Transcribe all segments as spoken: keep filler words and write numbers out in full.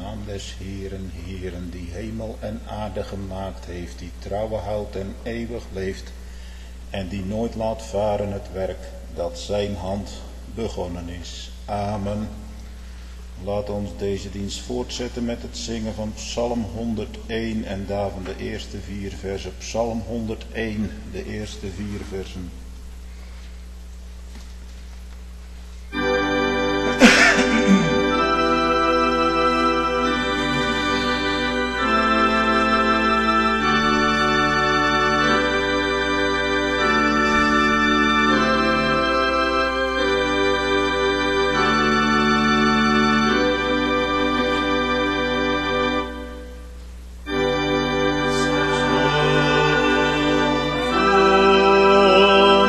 naam des Heeren, Heeren, die hemel en aarde gemaakt heeft, die trouwen houdt en eeuwig leeft, en die nooit laat varen het werk dat zijn hand begonnen is. Amen. Laat ons deze dienst voortzetten met het zingen van Psalm honderdéén en daarvan de eerste vier versen. Psalm honderdéén, de eerste vier versen. Oh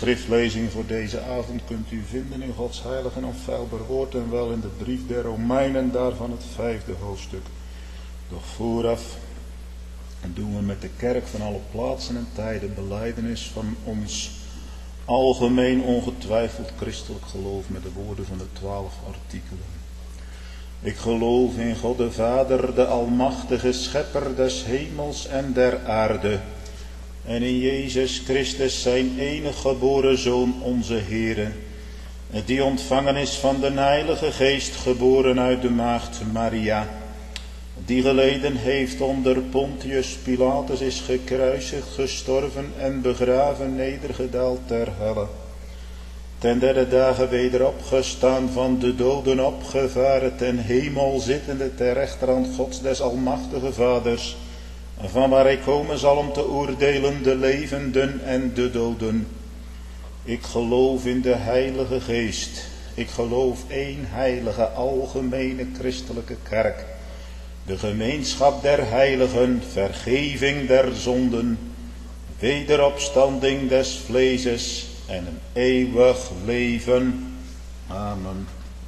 schriftlezing voor deze avond kunt u vinden in Gods heilig en onfeilbaar woord en wel in de brief der Romeinen, daarvan het vijfde hoofdstuk. Doch vooraf doen we met de kerk van alle plaatsen en tijden belijdenis van ons algemeen ongetwijfeld christelijk geloof met de woorden van de twaalf artikelen. Ik geloof in God de Vader, de almachtige schepper des hemels en der aarde, en in Jezus Christus zijn enige geboren Zoon, onze Heere, die ontvangen is van de Heilige Geest, geboren uit de maagd Maria, die geleden heeft onder Pontius Pilatus, is gekruisigd, gestorven en begraven, nedergedaald ter helle. Ten derde dagen weder opgestaan, van de doden opgevaren, ten hemel zittende ter rechterhand Gods des almachtige Vaders, van waar hij komen zal om te oordelen de levenden en de doden. Ik geloof in de Heilige Geest. Ik geloof één heilige algemene christelijke kerk, de gemeenschap der heiligen, vergeving der zonden, wederopstanding des vleeses en een eeuwig leven. Amen.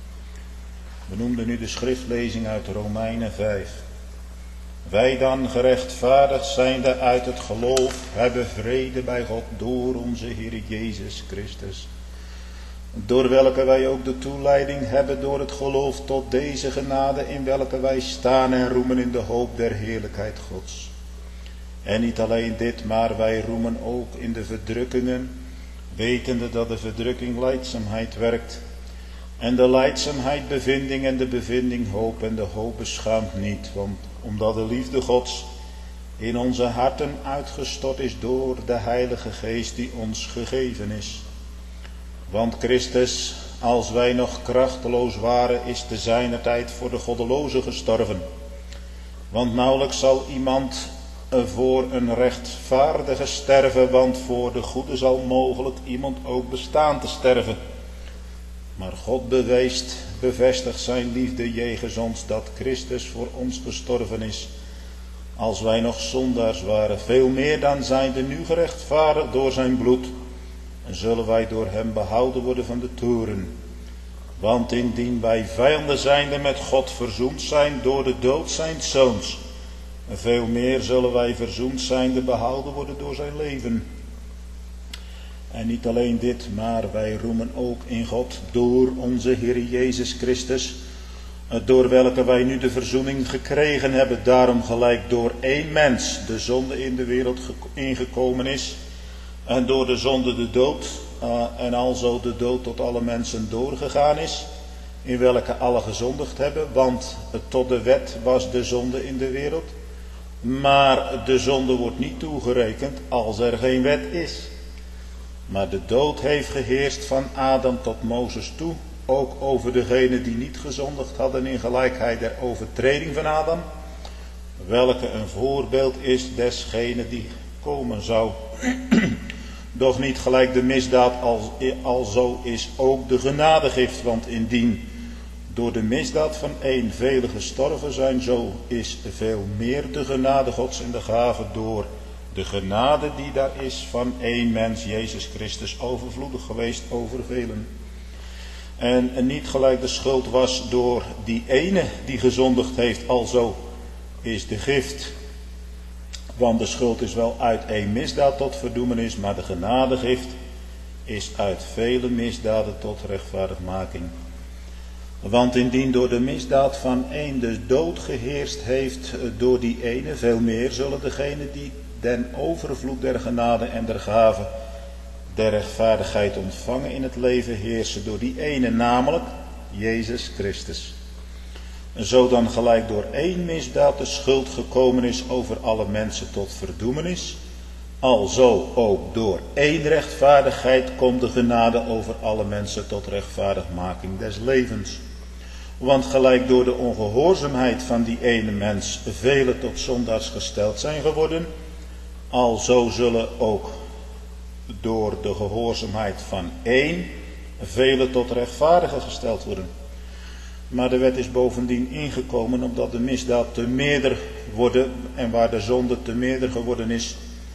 We noemden nu de schriftlezing uit Romeinen vijf. Wij dan, gerechtvaardigd zijnde uit het geloof, hebben vrede bij God door onze Heer Jezus Christus, door welke wij ook de toeleiding hebben door het geloof tot deze genade, in welke wij staan en roemen in de hoop der heerlijkheid Gods. En niet alleen dit, maar wij roemen ook in de verdrukkingen, wetende dat de verdrukking lijdzaamheid werkt, en de lijdzaamheid bevinding, en de bevinding hoop, en de hoop beschaamt niet, want omdat de liefde Gods in onze harten uitgestort is door de Heilige Geest die ons gegeven is. Want Christus, als wij nog krachteloos waren, is te zijner tijd voor de goddelozen gestorven. Want nauwelijks zal iemand voor een rechtvaardige sterven, want voor de goede zal mogelijk iemand ook bestaan te sterven. Maar God bewijst, bevestigt zijn liefde jegens ons, dat Christus voor ons gestorven is, als wij nog zondaars waren. Veel meer dan zijnde nu gerechtvaardigd door zijn bloed, en zullen wij door hem behouden worden van de toorn. Want indien wij vijanden zijnde met God verzoend zijn door de dood zijns zoons, veel meer zullen wij verzoend zijnde behouden worden door zijn leven. En niet alleen dit, maar wij roemen ook in God door onze Heer Jezus Christus, door welke wij nu de verzoening gekregen hebben, daarom gelijk door één mens de zonde in de wereld ingekomen is, en door de zonde de dood, uh, en alzo de dood tot alle mensen doorgegaan is, in welke alle gezondigd hebben, want tot de wet was de zonde in de wereld, maar de zonde wordt niet toegerekend als er geen wet is. Maar de dood heeft geheerst van Adam tot Mozes toe, ook over degenen die niet gezondigd hadden in gelijkheid der overtreding van Adam, welke een voorbeeld is desgene die komen zou. Doch niet gelijk de misdaad alzo is ook de genadegift, want indien door de misdaad van één velen gestorven zijn, zo is veel meer de genade Gods en de gave door de genade die daar is van één mens, Jezus Christus, overvloedig geweest over velen. En niet gelijk de schuld was door die ene die gezondigd heeft, alzo is de gift. Want de schuld is wel uit één misdaad tot verdoemenis, maar de genadegift is uit vele misdaden tot rechtvaardigmaking. Want indien door de misdaad van één de dood geheerst heeft door die ene, veel meer zullen degenen die den overvloed der genade en der gave der rechtvaardigheid ontvangen in het leven heersen door die ene, namelijk Jezus Christus. Zo dan gelijk door één misdaad de schuld gekomen is over alle mensen tot verdoemenis, alzo ook door één rechtvaardigheid komt de genade over alle mensen tot rechtvaardigmaking des levens. Want gelijk door de ongehoorzaamheid van die ene mens velen tot zondaars gesteld zijn geworden, alzo zullen ook door de gehoorzaamheid van één velen tot rechtvaardigen gesteld worden. Maar de wet is bovendien ingekomen omdat de misdaad te meerder worden, en waar de zonde te meerder geworden is,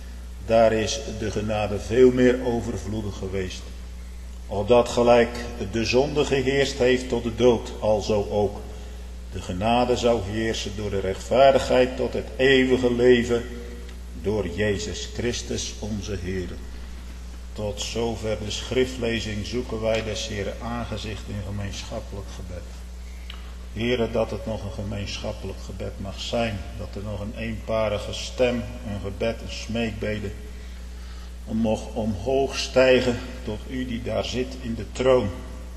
daar is de genade veel meer overvloedig geweest. Opdat gelijk de zonde geheerst heeft tot de dood, alzo ook de genade zou heersen door de rechtvaardigheid tot het eeuwige leven, door Jezus Christus onze Heer. Tot zover de schriftlezing zoeken wij des Heeren aangezicht in gemeenschappelijk gebed. Heere, dat het nog een gemeenschappelijk gebed mag zijn, dat er nog een eenparige stem, een gebed, een smeekbede mag omhoog stijgen tot u die daar zit in de troon.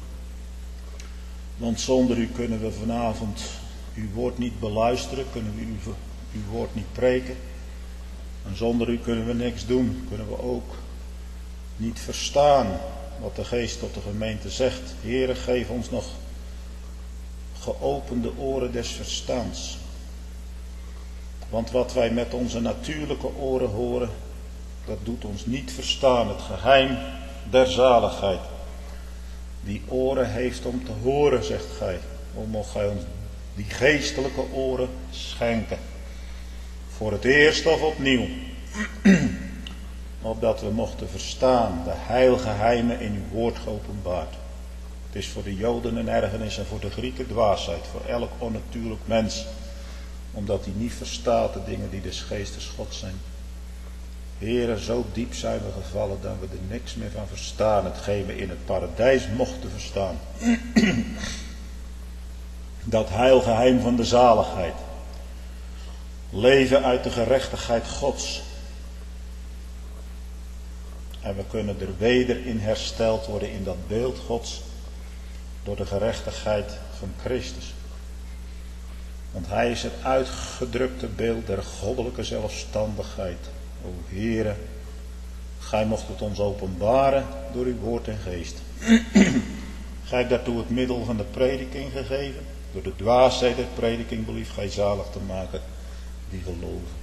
Want zonder u kunnen we vanavond uw woord niet beluisteren, kunnen we uw, uw woord niet preken. En zonder u kunnen we niks doen, kunnen we ook niet verstaan wat de geest tot de gemeente zegt. Heere, geef ons nog geopende oren des verstands. Want wat wij met onze natuurlijke oren horen, dat doet ons niet verstaan, het geheim der zaligheid. Die oren heeft om te horen, zegt gij. O, mocht gij ons die geestelijke oren schenken. Voor het eerst of opnieuw. Opdat we mochten verstaan de heilgeheimen in uw woord geopenbaard. Het is voor de Joden een ergernis en voor de Grieken dwaasheid. Voor elk onnatuurlijk mens. Omdat hij niet verstaat de dingen die des geestes God zijn. Heere, zo diep zijn we gevallen dat we er niks meer van verstaan. Hetgeen we in het paradijs mochten verstaan. Dat heilgeheim van de zaligheid. Leven uit de gerechtigheid Gods. En we kunnen er weder in hersteld worden in dat beeld Gods. Door de gerechtigheid van Christus. Want hij is het uitgedrukte beeld der goddelijke zelfstandigheid. O Heere, gij mocht het ons openbaren door uw woord en geest. Gij hebt daartoe het middel van de prediking gegeven. Door de dwaasheid der prediking belief gij zalig te maken die geloven.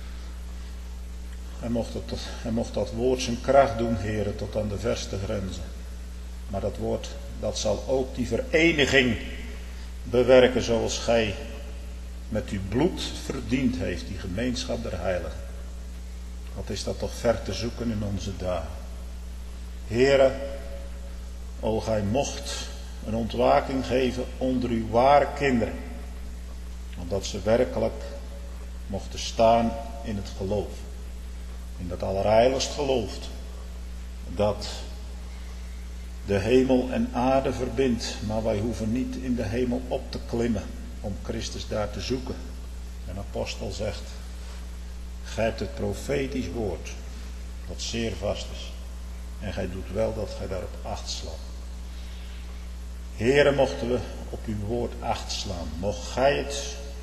En mocht, het, en mocht dat woord zijn kracht doen, Heere, tot aan de verste grenzen. Maar dat woord, dat zal ook die vereniging bewerken zoals gij met uw bloed verdiend heeft, die gemeenschap der heiligen. Wat is dat toch ver te zoeken in onze dagen. Heere, o gij mocht een ontwaking geven onder uw ware kinderen. Omdat ze werkelijk mochten staan in het geloof. In dat allerheiligst geloof. Dat de hemel en aarde verbindt. Maar wij hoeven niet in de hemel op te klimmen om Christus daar te zoeken. Een apostel zegt, gij hebt het profetisch woord, dat zeer vast is. En gij doet wel dat gij daarop acht slaat. Heere, mochten we op uw woord acht slaan. Mocht gij het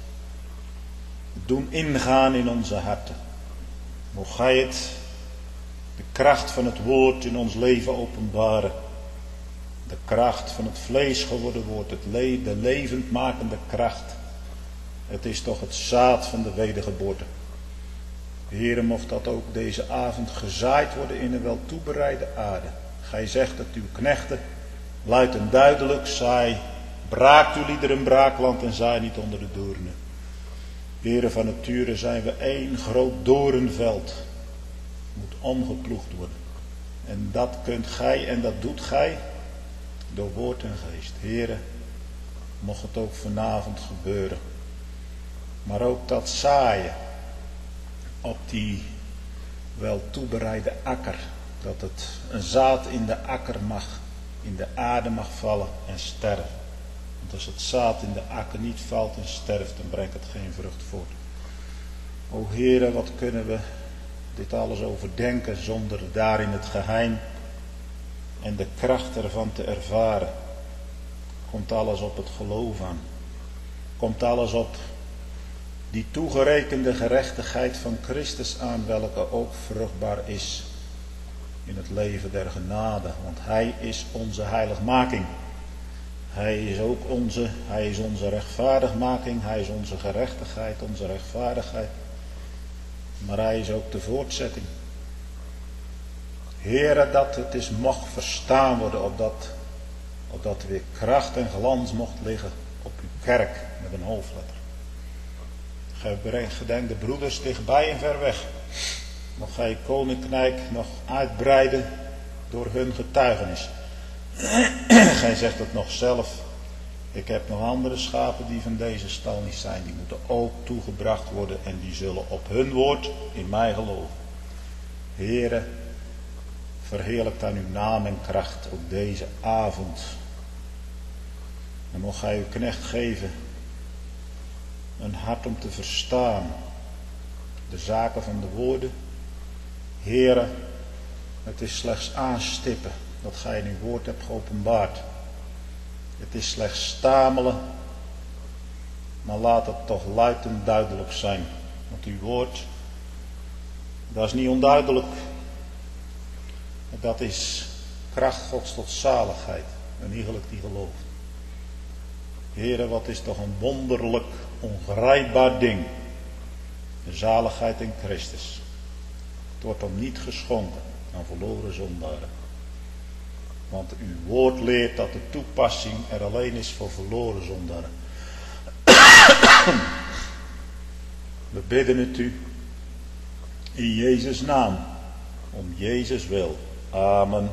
doen ingaan in onze harten. Mocht gij het, de kracht van het woord in ons leven openbaren. De kracht van het vlees geworden woord, het le- de levendmakende kracht. Het is toch het zaad van de wedergeboorte. Heere, mocht dat ook deze avond gezaaid worden in een wel toebereide aarde. Gij zegt dat uw knechten luid en duidelijk zaai, braakt uw liederen braakland en zaai niet onder de doornen. Heere, van nature zijn we één groot doornveld. Moet omgeploegd worden. En dat kunt gij en dat doet gij door woord en geest. Heere, mocht het ook vanavond gebeuren. Maar ook dat zaaien op die wel toebereide akker. Dat het een zaad in de akker mag, in de aarde mag vallen en sterven. Want als het zaad in de akker niet valt en sterft, dan brengt het geen vrucht voort. O Heere, wat kunnen we dit alles overdenken zonder daarin het geheim en de kracht ervan te ervaren. Komt alles op het geloof aan. Komt alles op die toegerekende gerechtigheid van Christus aan, welke ook vruchtbaar is in het leven der genade. Want hij is onze heiligmaking. Hij is ook onze, hij is onze rechtvaardigmaking, hij is onze gerechtigheid, onze rechtvaardigheid. Maar hij is ook de voortzetting. Heere, dat het is mocht verstaan worden, opdat, opdat weer kracht en glans mocht liggen op uw kerk met een hoofdletter. Gij gedenkt de broeders dichtbij en ver weg. nog ga je koninkrijk nog uitbreiden door hun getuigenis. Gij zegt het nog zelf. Ik heb nog andere schapen die van deze stal niet zijn. Die moeten ook toegebracht worden en die zullen op hun woord in mij geloven. Heere, verheerlijk dan uw naam en kracht op deze avond. En mocht gij uw knecht geven een hart om te verstaan de zaken van de woorden. Heere, het is slechts aanstippen dat gij in uw woord hebt geopenbaard. Het is slechts stamelen, maar laat het toch luid en duidelijk zijn. Want uw woord, dat is niet onduidelijk. Dat is kracht Gods tot zaligheid. Een iegelijk die gelooft. Heere, wat is toch een wonderlijk, ongrijpbaar ding. De zaligheid in Christus. Het wordt hem niet geschonken aan verloren zondaren. Want uw woord leert dat de toepassing er alleen is voor verloren zondaren. We bidden het u in Jezus' naam. Om Jezus wil. Amen.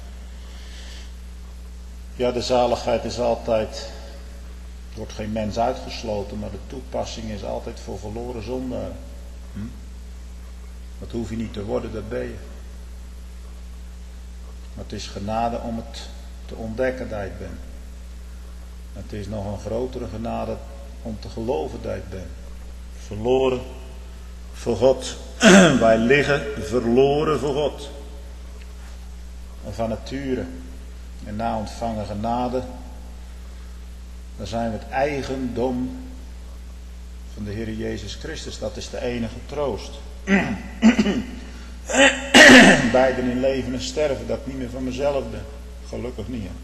Ja, de zaligheid is altijd, er wordt geen mens uitgesloten, maar de toepassing is altijd voor verloren zondaren. Hm? Dat hoef je niet te worden, dat ben je. Maar het is genade om het te ontdekken dat je bent. Het is nog een grotere genade om te geloven dat je bent. Verloren voor God. Wij liggen verloren voor God. En van nature en na ontvangen genade, dan zijn we het eigendom van de Heer Jezus Christus. Dat is de enige troost. Beiden in leven en sterven, dat ik niet meer van mezelf ben. Gelukkig niet. Hè?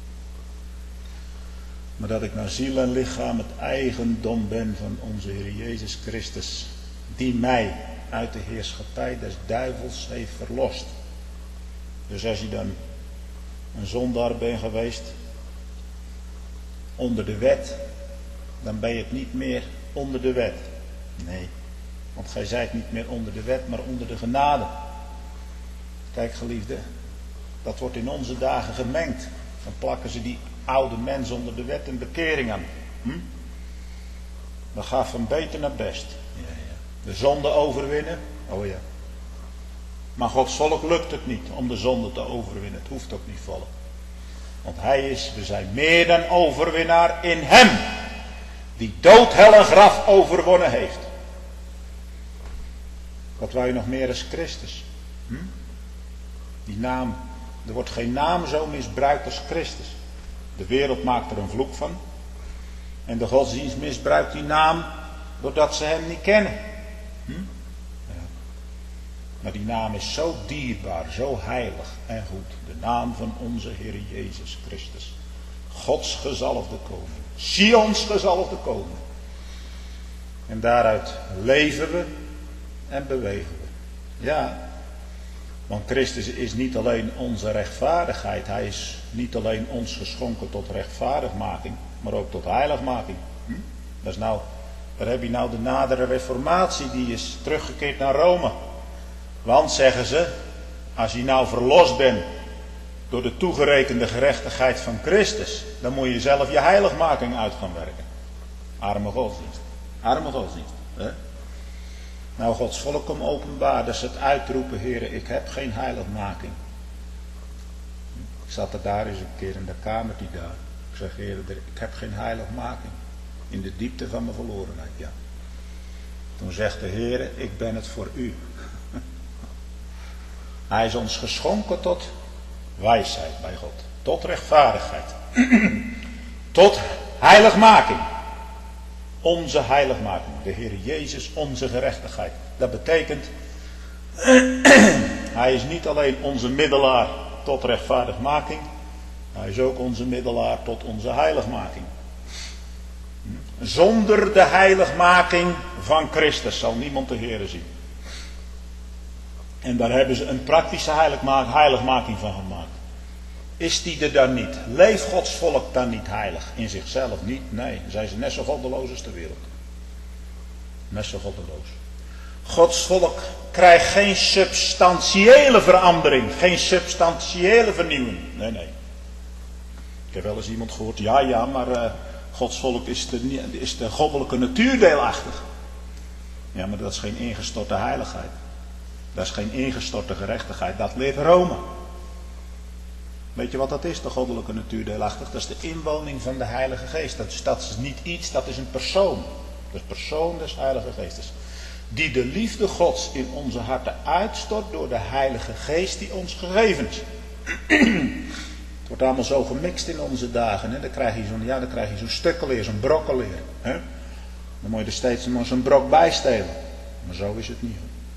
Maar dat ik naar ziel en lichaam het eigendom ben van onze Heer Jezus Christus. Die mij uit de heerschappij des duivels heeft verlost. Dus als je dan een zondaar bent geweest onder de wet, dan ben je het niet meer onder de wet. Nee, want gij zijt niet meer onder de wet, maar onder de genade. Kijk geliefde, dat wordt in onze dagen gemengd. Dan plakken ze die oude mens onder de wet en bekering aan. Hm? Dat gaat van beter naar best. Ja, ja. De zonde overwinnen, oh ja. Maar Gods volk lukt het niet om de zonde te overwinnen. Het hoeft ook niet volk. Want hij is, we zijn meer dan overwinnaar in hem. Die dood, hel en graf overwonnen heeft. Wat wou je nog meer als Christus? Hm? Die naam, er wordt geen naam zo misbruikt als Christus. De wereld maakt er een vloek van. En de godsdienst misbruikt die naam doordat ze hem niet kennen. Hm? Ja. Maar die naam is zo dierbaar, zo heilig en goed. De naam van onze Heer Jezus Christus. Gods gezalfde koning. Sions gezalfde koning. En daaruit leven we en bewegen we. Ja. Want Christus is niet alleen onze rechtvaardigheid. Hij is niet alleen ons geschonken tot rechtvaardigmaking. Maar ook tot heiligmaking. Hm? Dat is nou, daar heb je nou de nadere reformatie. Die is teruggekeerd naar Rome. Want zeggen ze. Als je nou verlost bent. Door de toegerekende gerechtigheid van Christus. Dan moet je zelf je heiligmaking uit gaan werken. Arme godsdienst. Arme godsdienst. Hè? Nou, Gods volk om openbaar, dat ze het uitroepen, Heere, ik heb geen heiligmaking. Ik zat er daar eens een keer in de kamer die daar. Ik zeg, Heere, ik heb geen heiligmaking. In de diepte van mijn verlorenheid, ja. Toen zegt de Heere, ik ben het voor u. Hij is ons geschonken tot wijsheid bij God. Tot rechtvaardigheid. Tot heiligmaking. Onze heiligmaking. De Heer Jezus, onze gerechtigheid. Dat betekent, hij is niet alleen onze middelaar tot rechtvaardigmaking. Hij is ook onze middelaar tot onze heiligmaking. Zonder de heiligmaking van Christus zal niemand de Heer zien. En daar hebben ze een praktische heiligmaking van gemaakt. Is die er dan niet? Leeft Gods volk dan niet heilig? In zichzelf niet? Nee, dan zijn ze net zo goddeloos als de wereld. Net zo goddeloos. Gods volk krijgt geen substantiële verandering, geen substantiële vernieuwing. Nee, nee. Ik heb wel eens iemand gehoord, ja, ja, maar uh, Gods volk is de, is de goddelijke natuur deelachtig. Ja, maar dat is geen ingestorte heiligheid. Dat is geen ingestorte gerechtigheid. Dat leert Rome. Weet je wat dat is, de goddelijke natuur deelachtig? Dat is de inwoning van de Heilige Geest. Dat is, dat is niet iets, dat is een persoon. De persoon des Heilige Geestes. Die de liefde Gods in onze harten uitstort door de Heilige Geest die ons gegeven is. Het wordt allemaal zo gemixt in onze dagen. Hè? Dan krijg je zo'n, ja, dan krijg je zo'n stukkenleer, zo'n brokkenleer. Hè? Dan moet je er steeds maar zo'n brok bij stelen. Maar zo is het niet.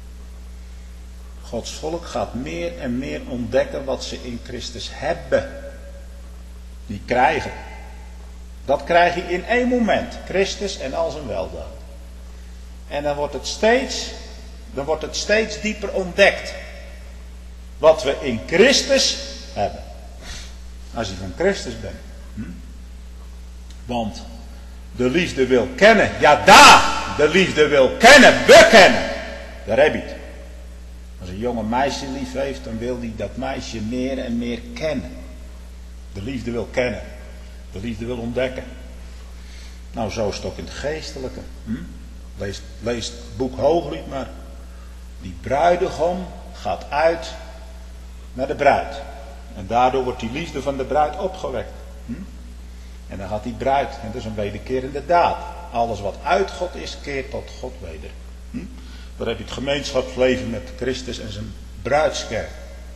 Gods volk gaat meer en meer ontdekken wat ze in Christus hebben. Die krijgen. Dat krijg je in één moment. Christus en al zijn weldaad. En dan wordt het steeds, dan wordt het steeds dieper ontdekt. Wat we in Christus hebben. Als je van Christus bent. Hm? Want de liefde wil kennen. Ja, daar! De liefde wil kennen, bekennen. Daar heb je het. Als een jonge meisje lief heeft, dan wil hij dat meisje meer en meer kennen. De liefde wil kennen. De liefde wil ontdekken. Nou, zo is het ook in het geestelijke. Hm? Lees, lees het boek Hooglied maar. Die bruidegom gaat uit naar de bruid. En daardoor wordt die liefde van de bruid opgewekt. Hm? En dan gaat die bruid, en dat is een wederkerende daad. Alles wat uit God is, keert tot God weder. Hm? Dan heb je het gemeenschapsleven met Christus en zijn bruidskerk.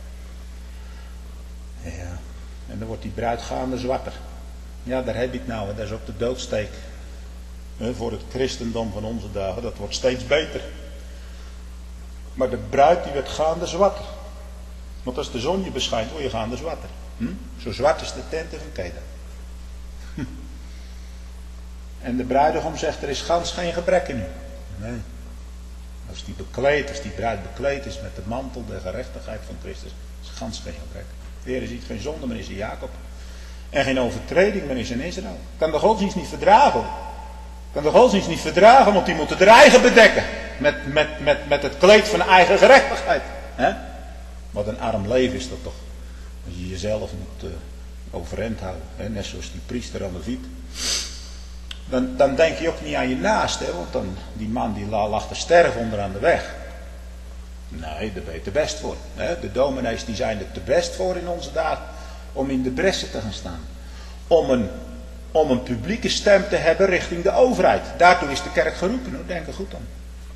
Ja. En dan wordt die bruid gaande zwakker. Ja, daar heb je het nou. En dat is ook de doodsteek. He, voor het christendom van onze dagen. Dat wordt steeds beter. Maar de bruid die werd gaande zwakker. Want als de zon je beschijnt, word je gaande zwakker. Hm? Zo zwart is de tenten van Kedar. Hm. En de bruidegom zegt, er is gans geen gebrek in u. Nee. Als die bekleed, als die bruid bekleed is met de mantel der gerechtigheid van Christus, is gans geen gebrek. De Heer ziet geen zonde meer in zijn Jacob. En geen overtreding meer in zijn Israël. Kan de godsdienst niet verdragen. Kan de godsdienst niet verdragen, want die moeten er eigen bedekken. Met, met, met, met het kleed van eigen gerechtigheid. He? Wat een arm leven is dat toch. Als je jezelf moet uh, overeind houden. He? Net zoals die priester aan de Viet. Dan, dan denk je ook niet aan je naast. Hè? Want dan, die man die lag te sterven onderaan de weg. Nee, daar ben je te best voor. Hè? De dominees die zijn er te best voor in onze dagen. Om in de bressen te gaan staan. Om een, om een publieke stem te hebben richting de overheid. Daartoe is de kerk geroepen. Hoor. Denk er goed aan.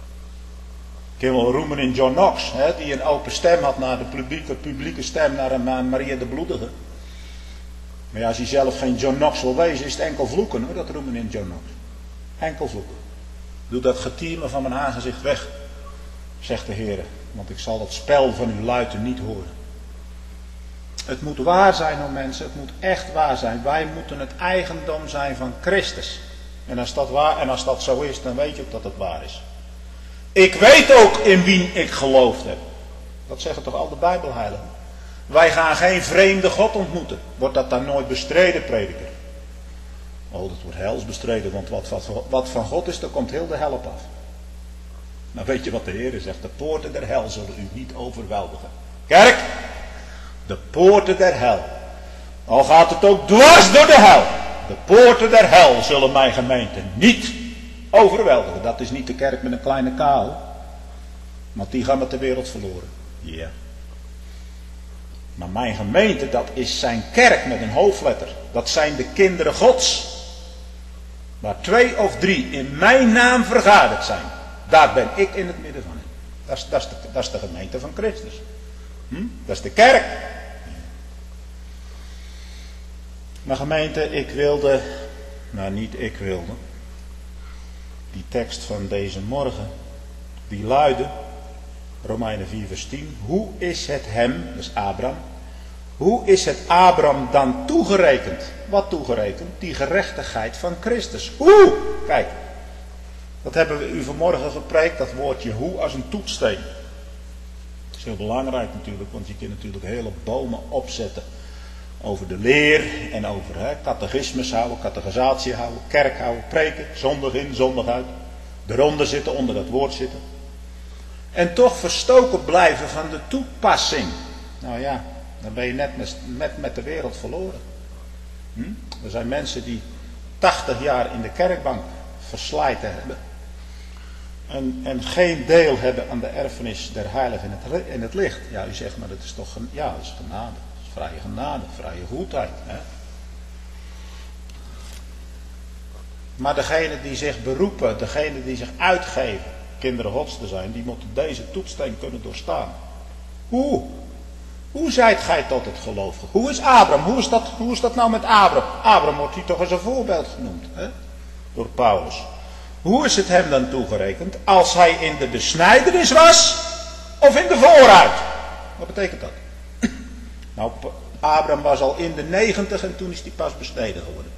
Ik kan wel roemen in John Knox. Hè, die een open stem had naar de publieke, publieke stem naar een Maria de Bloedige. Maar ja, als hij zelf geen John Knox wil wezen, is het enkel vloeken hoor. Dat roemen in John Knox. Enkel vloeken. Doe dat getier van mijn aangezicht weg. Zegt de Heer. Want ik zal het spel van uw luiten niet horen. Het moet waar zijn, hoor mensen. Het moet echt waar zijn. Wij moeten het eigendom zijn van Christus. En als dat, waar, en als dat zo is, dan weet je ook dat het waar is. Ik weet ook in wie ik geloofd heb. Dat zeggen toch al de Bijbelheiligen. Wij gaan geen vreemde God ontmoeten. Wordt dat dan nooit bestreden, prediker? Oh, dat wordt hels bestreden. Want wat, wat, wat van God is, daar komt heel de hel op af. Nou weet je wat de Heer zegt. De poorten der hel zullen u niet overweldigen. Kerk! De poorten der hel. Al gaat het ook dwars door de hel. De poorten der hel zullen mijn gemeente niet overweldigen. Dat is niet de kerk met een kleine kaal. Want die gaan met de wereld verloren. Ja. Yeah. Maar mijn gemeente, dat is zijn kerk met een hoofdletter. Dat zijn de kinderen Gods. Waar twee of drie in mijn naam vergaderd zijn. Daar ben ik in het midden van. Dat is, dat is, de, dat is de gemeente van Christus. Hm? Dat is de kerk. Maar gemeente, ik wilde, nou niet ik wilde, die tekst van deze morgen, die luidde, Romeinen vier vers tien, hoe is het hem, dat is Abraham, hoe is het Abraham dan toegerekend? Wat toegerekend? Die gerechtigheid van Christus. Hoe? Kijk, dat hebben we u vanmorgen gepreekt, dat woordje hoe als een toetssteen. Dat is heel belangrijk natuurlijk, want je kunt natuurlijk hele bomen opzetten over de leer en over hè, catechismus houden, catechisatie houden, kerk houden, preken, zondag in, zondag uit. Eronder zitten, onder dat woord zitten. En toch verstoken blijven van de toepassing. Nou ja, dan ben je net met, met, met de wereld verloren. Hm? Er zijn mensen die tachtig jaar in de kerkbank verslijten hebben. En, en geen deel hebben aan de erfenis der heiligen in het, in het licht. Ja, u zegt maar dat is toch, ja, dat is genade. Dat is vrije genade, vrije goedheid. Hè? Maar degene die zich beroepen, degene die zich uitgeven, kinderen Gods te zijn, die moeten deze toetssteen kunnen doorstaan. Hoe? Hoe zijt gij tot het geloof? Hoe is Abraham? Hoe is dat, hoe is dat nou met Abraham? Abraham wordt hier toch als een voorbeeld genoemd, hè? Door Paulus. Hoe is het hem dan toegerekend? Als hij in de besnijdenis was of in de vooruit? Wat betekent dat? Nou, Abraham was al in de negentig en toen is hij pas besneden geworden.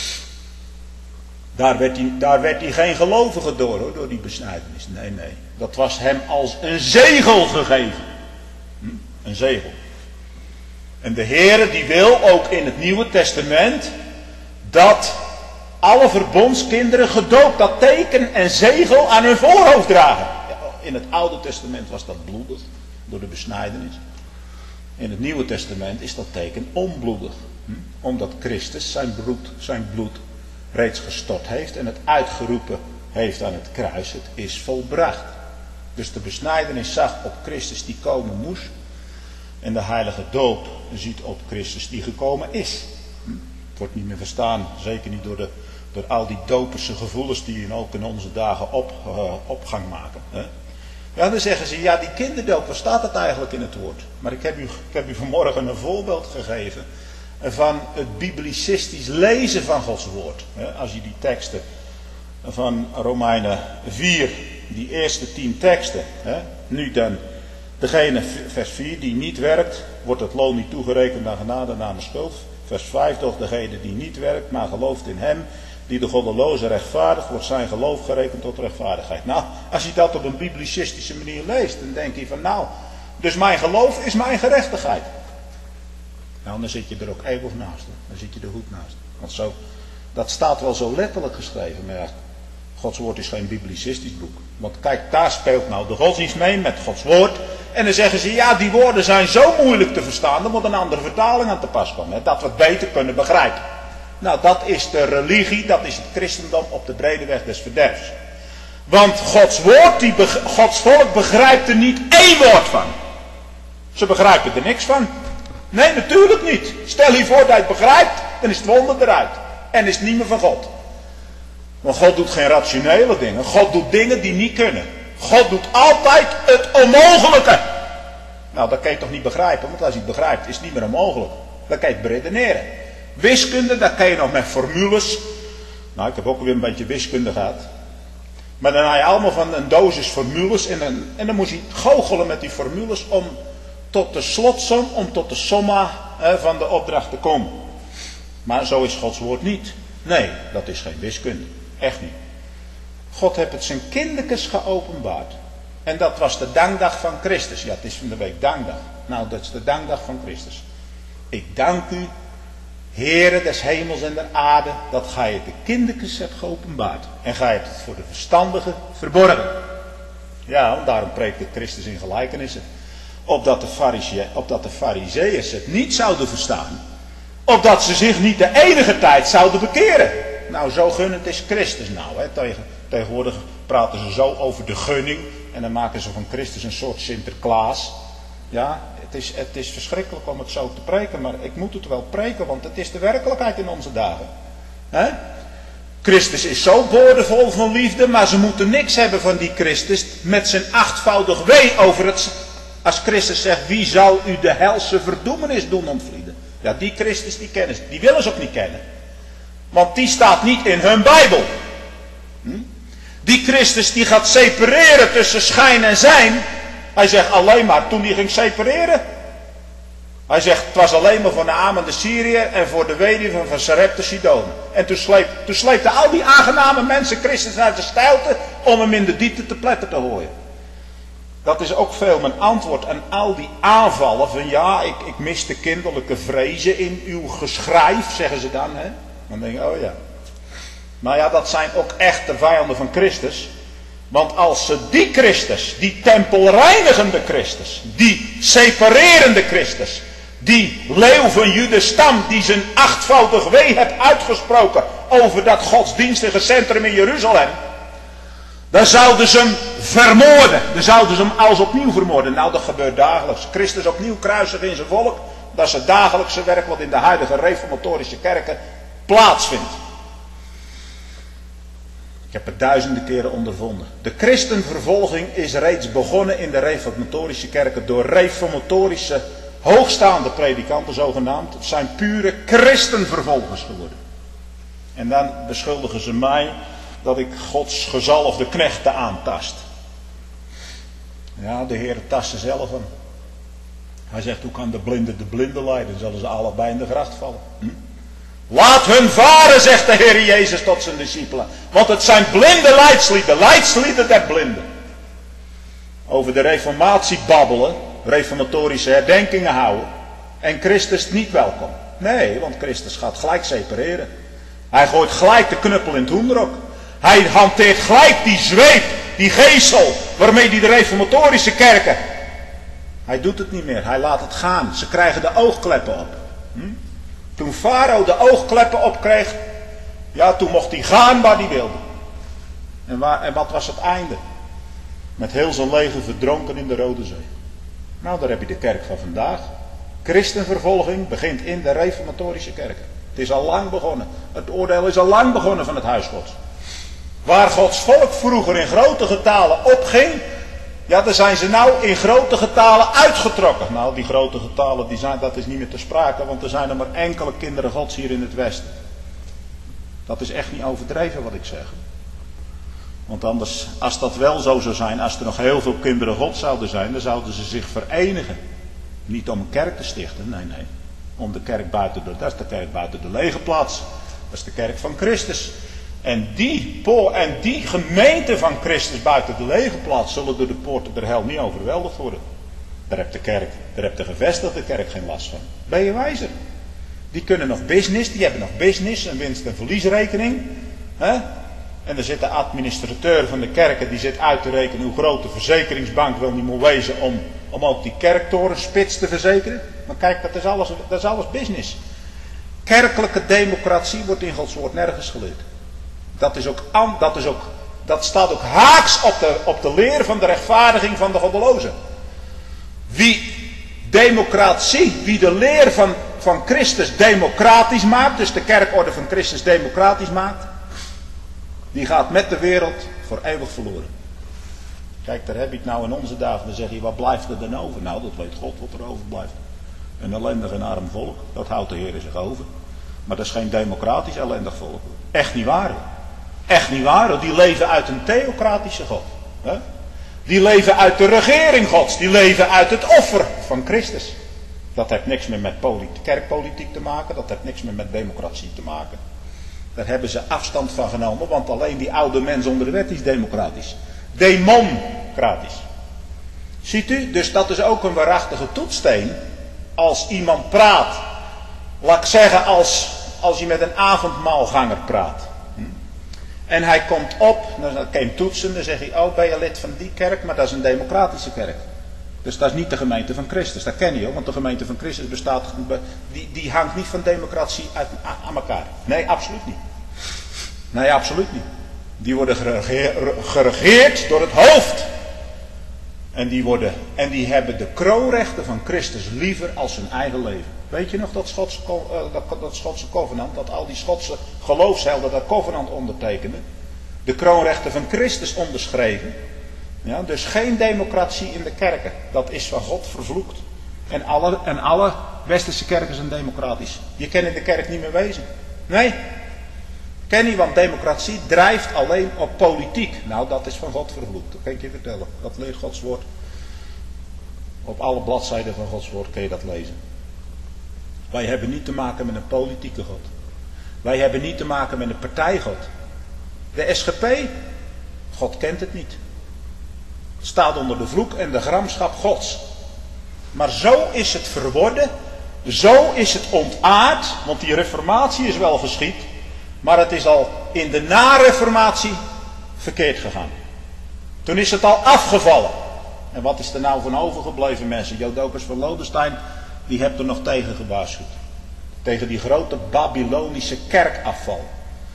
Daar werd hij, daar werd hij geen gelovige door, hoor, door die besnijdenis. Nee, nee. Dat was hem als een zegel gegeven. Hm? Een zegel. En de Heere die wil ook in het Nieuwe Testament dat alle verbondskinderen gedoopt dat teken en zegel aan hun voorhoofd dragen. In het Oude Testament was dat bloedig, door de besnijdenis. In het Nieuwe Testament is dat teken onbloedig. Hm? Omdat Christus zijn bloed, zijn bloed reeds gestort heeft en het uitgeroepen heeft aan het kruis. Het is volbracht. Dus de besnijdenis zag op Christus die komen moest. En de heilige doop ziet op Christus die gekomen is. Hm? Het wordt niet meer verstaan, zeker niet door, de, door al die doperse gevoelens die ook in onze dagen op, uh, opgang maken. Hè? Ja, dan zeggen ze, ja, die kinderdoop, waar staat het eigenlijk in het woord? Maar ik heb u, ik heb u vanmorgen een voorbeeld gegeven van het biblicistisch lezen van Gods woord. Als je die teksten van Romeinen vier, die eerste tien teksten, nu dan degene, vers vier, die niet werkt, wordt het loon niet toegerekend naar genade namens schuld. Vers vijf, toch degene die niet werkt, maar gelooft in hem, die de goddeloze rechtvaardigt, wordt zijn geloof gerekend tot rechtvaardigheid. Nou, als je dat op een biblicistische manier leest, dan denk je van nou, dus mijn geloof is mijn gerechtigheid. Nou, dan zit je er ook eeuwig naast. Dan zit je er goed naast. Want zo, dat staat wel zo letterlijk geschreven. Maar ja, Gods woord is geen biblicistisch boek. Want kijk, daar speelt nou de godsdienst mee met Gods woord. En dan zeggen ze, ja, die woorden zijn zo moeilijk te verstaan. Er moet een andere vertaling aan te pas komen. Hè, dat we het beter kunnen begrijpen. Nou, dat is de religie, dat is het christendom op de brede weg des verderfs. Want Gods woord, die be- Gods volk begrijpt er niet één woord van. Ze begrijpen er niks van. Nee, natuurlijk niet. Stel je voor dat je het begrijpt, dan is het wonder eruit. En is het niet meer van God. Want God doet geen rationele dingen. God doet dingen die niet kunnen. God doet altijd het onmogelijke. Nou, dat kan je toch niet begrijpen, want als je het begrijpt, is het niet meer onmogelijk. Dan kan je het beredeneren. Wiskunde, dat kan je nog met formules. Nou, ik heb ook weer een beetje wiskunde gehad. Maar dan had je allemaal van een dosis formules. En dan, en dan moest je goochelen met die formules om tot de slotsom, om tot de somma eh, van de opdracht te komen. Maar zo is Gods woord niet. Nee, dat is geen wiskunde. Echt niet. God heeft het zijn kindertjes geopenbaard. En dat was de dankdag van Christus. Ja, het is van de week dankdag. Nou, dat is de dankdag van Christus. Ik dank u, Heere des hemels en der aarde, dat gij het de kindertjes hebt geopenbaard. En gij hebt het voor de verstandigen verborgen. Ja, want daarom preekte Christus in gelijkenissen. Opdat de, farisee, opdat de fariseeërs het niet zouden verstaan. Opdat ze zich niet de enige tijd zouden bekeren. Nou, zo gunnend is Christus nou. Hè. Tegen, tegenwoordig praten ze zo over de gunning. En dan maken ze van Christus een soort Sinterklaas. Ja, het is, het is verschrikkelijk om het zo te preken. Maar ik moet het wel preken, want het is de werkelijkheid in onze dagen. Hè? Christus is zo boordevol van liefde, maar ze moeten niks hebben van die Christus met zijn achtvoudig wee over het. Als Christus zegt, wie zal u de helse verdoemenis doen ontvlieden? Ja, die Christus, die kennen ze. Die willen ze ook niet kennen. Want die staat niet in hun Bijbel. Hm? Die Christus die gaat separeren tussen schijn en zijn. Hij zegt alleen maar toen hij ging separeren. Hij zegt, het was alleen maar voor Naaman de Syriër en voor de weduwe van Sarepta Sidon. En toen, sleep, toen sleepten al die aangename mensen Christus uit de steilte om hem in de diepte te pletten te gooien. Dat is ook veel mijn antwoord aan al die aanvallen van ja, ik, ik mis de kinderlijke vrezen in uw geschrijf, zeggen ze dan. Hè? Dan denk je, oh ja. Maar ja, dat zijn ook echt de vijanden van Christus. Want als ze die Christus, die tempelreinigende Christus, die separerende Christus, die leeuw van Judas stam, die zijn achtvoudig wee hebt uitgesproken over dat godsdienstige centrum in Jeruzalem, dan zouden ze hem vermoorden. Dan zouden ze hem als opnieuw vermoorden. Nou, dat gebeurt dagelijks. Christus opnieuw kruisigen in zijn volk, dat is het dagelijkse werk wat in de huidige reformatorische kerken plaatsvindt. Ik heb het duizenden keren ondervonden. De christenvervolging is reeds begonnen in de reformatorische kerken door reformatorische hoogstaande predikanten zogenaamd. Het zijn pure christenvervolgers geworden. En dan beschuldigen ze mij dat ik Gods gezalfde knechten aantast. Ja, de Heer tast ze zelf aan. Hij zegt, hoe kan de blinde de blinde leiden? Dan zullen ze allebei in de gracht vallen. Hm? Laat hun varen, zegt de Heer Jezus tot zijn discipelen. Want het zijn blinde leidslieden, leidslieden der blinden. Over de reformatie babbelen, reformatorische herdenkingen houden. En Christus niet welkom. Nee, want Christus gaat gelijk separeren. Hij gooit gelijk de knuppel in het hoenderhok. Hij hanteert gelijk die zweep, die geesel, waarmee hij de reformatorische kerken... Hij doet het niet meer, hij laat het gaan. Ze krijgen de oogkleppen op. Hm? Toen Farao de oogkleppen opkreeg, ja, toen mocht hij gaan waar hij wilde. En, waar, en wat was het einde? Met heel zijn leger verdronken in de Rode Zee. Nou, daar heb je de kerk van vandaag. Christenvervolging begint in de reformatorische kerken. Het is al lang begonnen. Het oordeel is al lang begonnen van het huis Gods. Waar Gods volk vroeger in grote getalen opging, ja, daar zijn ze nou in grote getalen uitgetrokken. Nou, die grote getalen, die zijn, dat is niet meer te sprake, want er zijn er maar enkele kinderen Gods hier in het Westen. Dat is echt niet overdreven wat ik zeg. Want anders, als dat wel zo zou zijn, als er nog heel veel kinderen Gods zouden zijn, dan zouden ze zich verenigen. Niet om een kerk te stichten, nee, nee. Om de kerk buiten de, dat is de kerk buiten de legerplaats. Dat is de kerk van Christus. En die, en die gemeente van Christus buiten de legerplaats zullen door de poorten der hel niet overweldigd worden. Daar heeft de kerk, daar heeft de gevestigde kerk geen last van. Ben je wijzer? Die kunnen nog business, die hebben nog business, een winst- en verliesrekening. Hè? En er zit de administrateur van de kerken, die zit uit te rekenen hoe groot de verzekeringsbank wel niet moet wezen om, om ook die kerktorenspits te verzekeren. Maar kijk, dat is alles, dat is alles business. Kerkelijke democratie wordt in Gods woord nergens geleerd. Dat is ook, dat is ook, dat staat ook haaks op de, op de leer van de rechtvaardiging van de goddelozen. Wie democratie, wie de leer van, van Christus democratisch maakt, dus de kerkorde van Christus democratisch maakt, die gaat met de wereld voor eeuwig verloren. Kijk, daar heb je het nou in onze dagen. Dan zeg je, wat blijft er dan over? Nou, dat weet God wat er overblijft. Een ellendig en arm volk, dat houdt de Heer in zich over. Maar dat is geen democratisch ellendig volk. Echt niet waar. Echt niet waar. Die leven uit een theocratische God. Hè? Die leven uit de regering Gods. Die leven uit het offer van Christus. Dat heeft niks meer met politiek, kerkpolitiek te maken. Dat heeft niks meer met democratie te maken. Daar hebben ze afstand van genomen. Want alleen die oude mens onder de wet is democratisch. Democratisch. Ziet u? Dus dat is ook een waarachtige toetssteen. Als iemand praat. Laat ik zeggen als, als je met een avondmaalganger praat. En hij komt op, dan kan je hem toetsen, dan zeg je, oh ben je lid van die kerk, maar dat is een democratische kerk. Dus dat is niet de gemeente van Christus, dat ken je ook, want de gemeente van Christus bestaat, die, die hangt niet van democratie uit, aan elkaar. Nee, absoluut niet. Nee, absoluut niet. Die worden geregeerd, geregeerd door het hoofd. En die, worden, en die hebben de kroonrechten van Christus liever als hun eigen leven. Weet je nog dat Schotse, dat, dat Schotse covenant, dat al die Schotse geloofshelden dat covenant ondertekenden? De kroonrechten van Christus onderschreven. Ja, dus geen democratie in de kerken. Dat is van God vervloekt. En alle, en alle westerse kerken zijn democratisch. Je kan in de kerk niet meer wezen. Nee. Ken je, want democratie drijft alleen op politiek. Nou, dat is van God vervloekt. Dat kan ik je vertellen. Dat leert Gods woord. Op alle bladzijden van Gods woord kun je dat lezen. Wij hebben niet te maken met een politieke God. Wij hebben niet te maken met een partijgod. De S G P, God kent het niet. Het staat onder de vloek en de gramschap Gods. Maar zo is het verworden. Zo is het ontaard. Want die reformatie is wel geschied. Maar het is al in de na-reformatie verkeerd gegaan. Toen is het al afgevallen. En wat is er nou van overgebleven, mensen? Jodocus van Lodenstein, die hebt er nog tegen gewaarschuwd. Tegen die grote Babylonische kerkafval.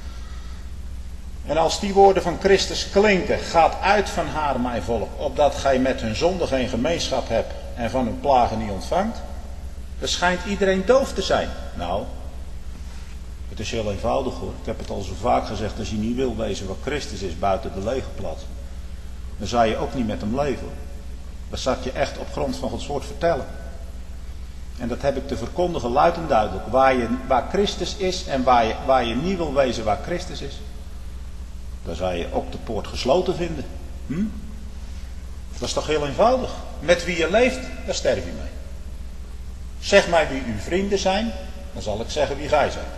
En als die woorden van Christus klinken, gaat uit van haar mijn volk, opdat gij met hun zonde geen gemeenschap hebt en van hun plagen niet ontvangt, dan schijnt iedereen doof te zijn. Nou, het is heel eenvoudig hoor. Ik heb het al zo vaak gezegd, als je niet wil wezen wat Christus is buiten de legerplaats, dan zou je ook niet met hem leven. Dat zal ik je echt op grond van Gods woord vertellen. En dat heb ik te verkondigen luid en duidelijk. Waar, je, waar Christus is en waar je, waar je niet wil wezen waar Christus is, dan zou je ook de poort gesloten vinden. Hm? Dat is toch heel eenvoudig. Met wie je leeft, daar sterf je mee. Zeg mij wie uw vrienden zijn, dan zal ik zeggen wie gij zijt.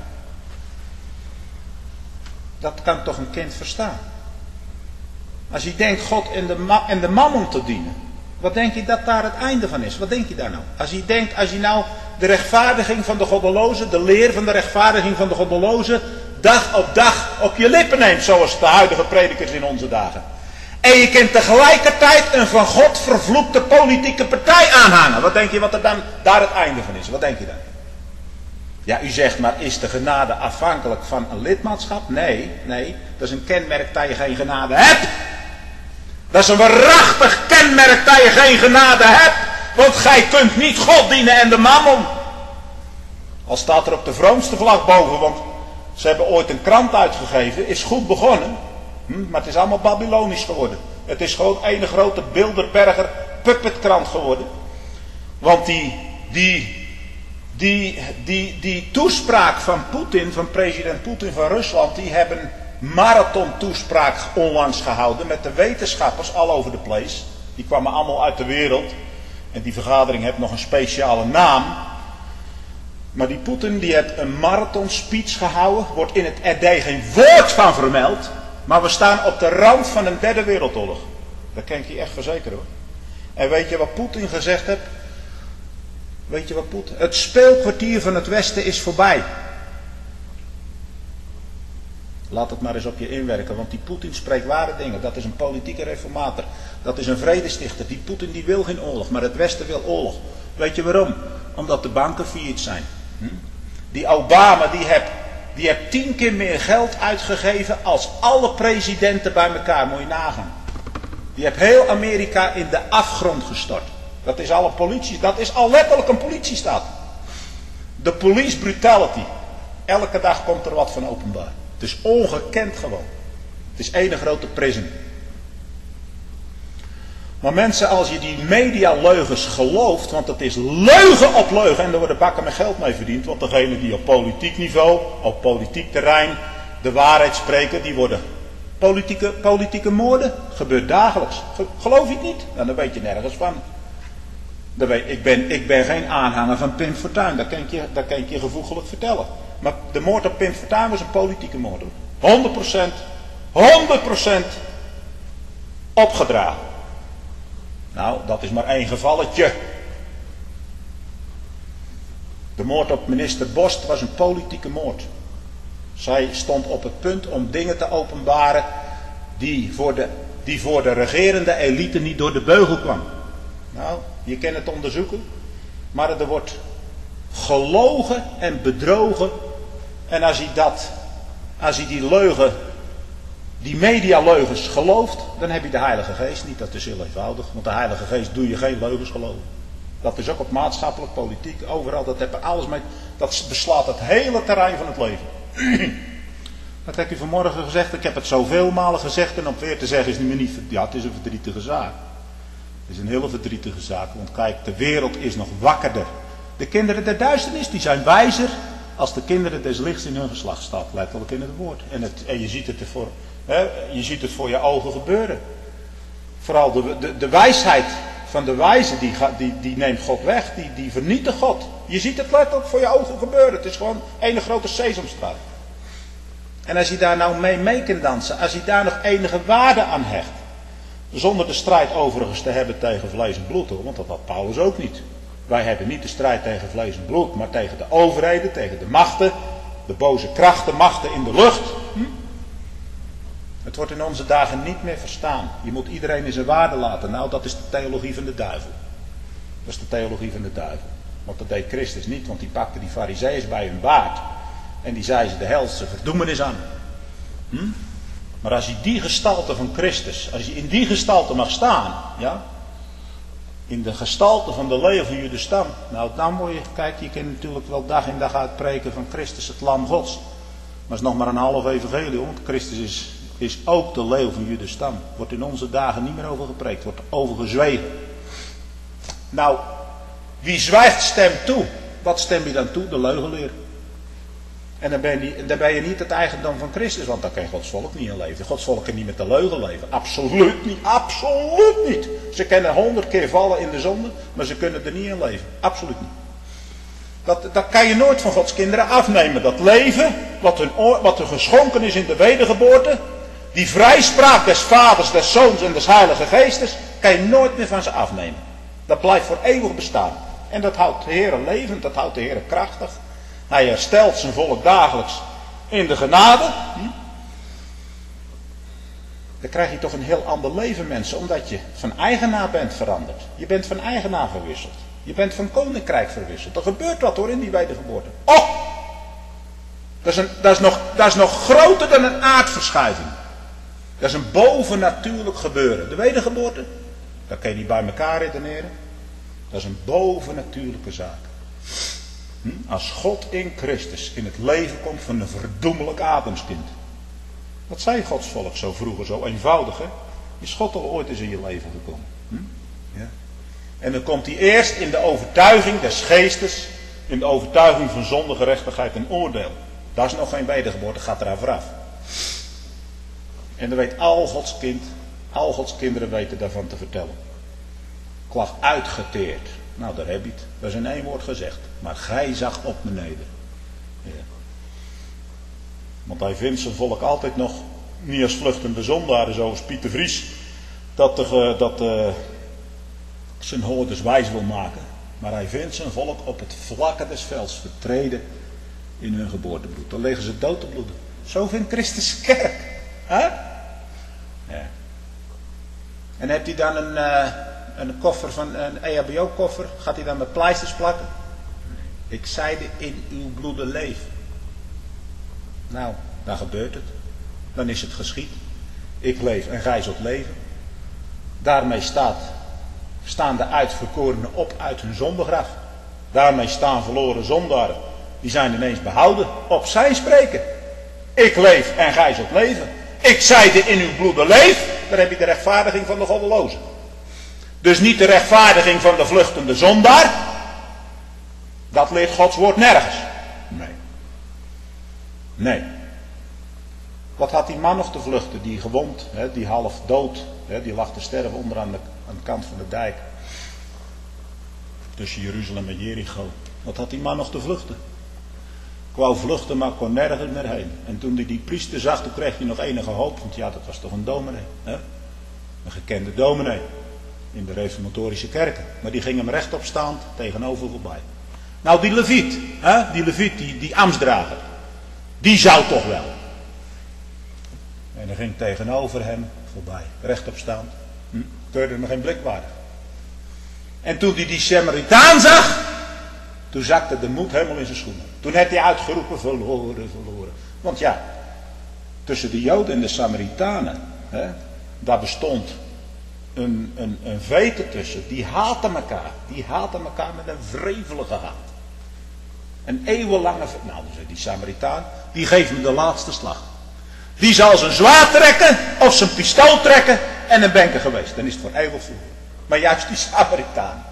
Dat kan toch een kind verstaan. Als je denkt God en de, ma- en de mammon te dienen, wat denk je dat daar het einde van is? Wat denk je daar nou? Als je denkt, als je nou de rechtvaardiging van de goddeloze, de leer van de rechtvaardiging van de goddeloze, dag op dag op je lippen neemt, zoals de huidige predikers in onze dagen. En je kunt tegelijkertijd een van God vervloekte politieke partij aanhangen. Wat denk je wat er dan daar het einde van is? Wat denk je dan? Ja, u zegt maar, is de genade afhankelijk van een lidmaatschap? Nee, nee, dat is een kenmerk dat je geen genade hebt. Dat is een waarachtig kenmerk dat je geen genade hebt. Want gij kunt niet God dienen en de mammon. Al staat er op de vroomste vlag boven, want ze hebben ooit een krant uitgegeven, is goed begonnen. Hm, maar het is allemaal Babylonisch geworden. Het is gewoon een grote Bilderberger puppetkrant geworden. Want die, die, die, die, die toespraak van Poetin, van president Poetin van Rusland, die hebben marathon toespraak onlangs gehouden met de wetenschappers all over the place. Die kwamen allemaal uit de wereld. En die vergadering heeft nog een speciale naam. Maar die Poetin die heeft een marathon speech gehouden. Wordt in het R D geen woord van vermeld. Maar we staan op de rand van een derde wereldoorlog. Dat kan ik je echt verzekeren hoor. En weet je wat Poetin gezegd heeft? Weet je wat Poetin? Het speelkwartier van het Westen is voorbij. Laat het maar eens op je inwerken, want die Poetin spreekt ware dingen. Dat is een politieke reformator. Dat is een vredestichter. Die Poetin die wil geen oorlog, maar het Westen wil oorlog. Weet je waarom? Omdat de banken failliet zijn. Hm? Die Obama die heeft die heeft tien keer meer geld uitgegeven als alle presidenten bij elkaar. Moet je nagaan. Die heeft heel Amerika in de afgrond gestort. Dat is al een politie, dat is al letterlijk een politiestaat. De police brutality. Elke dag komt er wat van openbaar. Het is ongekend gewoon. Het is één grote prison. Maar mensen, als je die medialeugens gelooft, want het is leugen op leugen en er worden bakken met geld mee verdiend, want degenen die op politiek niveau, op politiek terrein de waarheid spreken, die worden politieke, politieke moorden, gebeurt dagelijks. Geloof je het niet? Nou, dan weet je nergens van. Dan weet, ik, ben, ik ben geen aanhanger van Pim Fortuyn, dat kan ik je, dat kan ik je gevoeglijk vertellen. Maar de moord op Pim Fortuyn was een politieke moord. honderd procent, honderd procent opgedragen. Nou, dat is maar één gevalletje. De moord op minister Borst was een politieke moord. Zij stond op het punt om dingen te openbaren die voor de, die voor de regerende elite niet door de beugel kwam. Nou, je kan het onderzoeken. Maar er wordt gelogen en bedrogen. En als hij dat, als hij die leugen, die medialeugens gelooft, dan heb je de Heilige Geest niet. Dat is heel eenvoudig. Want de Heilige Geest doe je geen leugens geloven. Dat is ook op maatschappelijk, politiek, overal. Dat heb alles mee. Dat beslaat het hele terrein van het leven. Dat heb ik u vanmorgen gezegd. Ik heb het zoveel malen gezegd. En om weer te zeggen is het niet. Ja, het is een verdrietige zaak. Het is een hele verdrietige zaak. Want kijk, de wereld is nog wakkerder. De kinderen der duisternis, die zijn wijzer als de kinderen des lichts in hun geslacht staat. Letterlijk in het woord. En, het, en je ziet het ervoor. He, je ziet het voor je ogen gebeuren. Vooral de, de, de wijsheid van de wijze, die, die, die neemt God weg. Die, die vernietigt God. Je ziet het letterlijk voor je ogen gebeuren. Het is gewoon een grote sesamstraat. En als je daar nou mee mee kunt dansen. Als je daar nog enige waarde aan hecht. Zonder de strijd overigens te hebben tegen vlees en bloed. Hoor, want dat had Paulus ook niet. Wij hebben niet de strijd tegen vlees en bloed. Maar tegen de overheden, tegen de machten. De boze krachten, machten in de lucht. Hm? Het wordt in onze dagen niet meer verstaan. Je moet iedereen in zijn waarde laten. Nou, dat is de theologie van de duivel. Dat is de theologie van de duivel. Want dat deed Christus niet, want die pakte die farizeeërs bij hun baard. En die zei ze de helse verdoemenis aan. Hm? Maar als je die gestalte van Christus, als je in die gestalte mag staan, ja, in de gestalte van de leeuw van Jude stam, nou dan moet je, kijk, je kunt natuurlijk wel dag in dag uit preken van Christus het lam Gods. Maar het is nog maar een half evangelie, want Christus is, is ook de leeuw van Jude stam. Wordt in onze dagen niet meer over gepreekt, wordt over gezwegen. Nou, wie zwijgt stemt toe. Wat stem je dan toe? De leugenleer. En dan ben, je, dan ben je niet het eigendom van Christus, want dan kan Gods volk niet in leven. Gods volk kan niet met de leugen leven. Absoluut niet, absoluut niet. Ze kunnen honderd keer vallen in de zonde, maar ze kunnen er niet in leven. Absoluut niet. Dat, dat kan je nooit van Gods kinderen afnemen. Dat leven, wat hun, wat hun geschonken is in de wedergeboorte, die vrijspraak des Vaders, des Zoons en des Heilige Geestes, kan je nooit meer van ze afnemen. Dat blijft voor eeuwig bestaan. En dat houdt de Heer levend, dat houdt de Heer krachtig. Hij herstelt zijn volk dagelijks in de genade. Dan krijg je toch een heel ander leven, mensen, omdat je van eigenaar bent veranderd. Je bent van eigenaar verwisseld. Je bent van koninkrijk verwisseld. Er gebeurt wat hoor in die wedergeboorte. Oh! Dat is, een, dat, is nog, dat is nog groter dan een aardverschuiving. Dat is een bovennatuurlijk gebeuren. De wedergeboorte, dat kan je niet bij elkaar redeneren. Dat is een bovennatuurlijke zaak. Hm? Als God in Christus in het leven komt van een verdoemelijk Adamskind. Wat zei Gods volk zo vroeger, zo eenvoudig hè? Is God al ooit eens in je leven gekomen? Hm? Ja. En dan komt hij eerst in de overtuiging des geestes, in de overtuiging van zonde, gerechtigheid en oordeel. Daar is nog geen wedergeboorte, gaat eraan vooraf. En dan weet al Gods kind, al Gods kinderen weten daarvan te vertellen. Ik lag uitgeteerd. Nou, daar heb je het. Dat is in één woord gezegd. Maar gij zag op beneden. Ja. Want hij vindt zijn volk altijd nog, niet als vluchtende zondaren, zoals Pieter Vries, dat, de, dat de, zijn hoorders wijs wil maken. Maar hij vindt zijn volk op het vlakke des velds vertreden in hun geboortebloed. Dan liggen ze dood te bloeden. Zo vindt Christus kerk. Huh? Ja. En heeft hij dan een... Uh, Een koffer van een E H B O-koffer, gaat hij dan met pleisters plakken? Ik zeide in uw bloede leef. Nou, dan gebeurt het. Dan is het geschied. Ik leef en gij zult leven. Daarmee staat, staan de uitverkorenen op uit hun zondegraf. Daarmee staan verloren zondaren. Die zijn ineens behouden op zijn spreken. Ik leef en gij zult leven. Ik zeide in uw bloede leef. Dan heb je de rechtvaardiging van de goddelozen. Dus niet de rechtvaardiging van de vluchtende zondaar. Dat leert Gods woord nergens. Nee. Nee. Wat had die man nog te vluchten? Die gewond, hè, die half dood, hè, die lag te sterven onderaan de, aan de kant van de dijk. Tussen Jeruzalem en Jericho. Wat had die man nog te vluchten? Ik wou vluchten, maar kon nergens meer heen. En toen hij die priester zag, toen kreeg hij nog enige hoop. Want ja, dat was toch een dominee. Hè? Een gekende dominee. In de reformatorische kerken. Maar die ging hem rechtop staand tegenover voorbij. Nou die leviet, hè? die leviet, die, die ambtsdrager. Die zou toch wel. En hij ging tegenover hem voorbij. Rechtop staand. Hm? Keurde hem geen blik waardig. En toen hij die Samaritaan zag. Toen zakte de moed helemaal in zijn schoenen. Toen heeft hij uitgeroepen, verloren, verloren. Want ja, tussen de Joden en de Samaritanen, hè, daar bestond een, een, een vete tussen. Die haatten elkaar. Die haatten elkaar met een wrevelige haat. Een eeuwenlange... Nou, dus die Samaritaan, die geeft me de laatste slag. Die zal zijn zwaard trekken, of zijn pistool trekken, en dan ben ik er geweest. Dan is het voor eeuwig verloren. Maar juist die Samaritaan,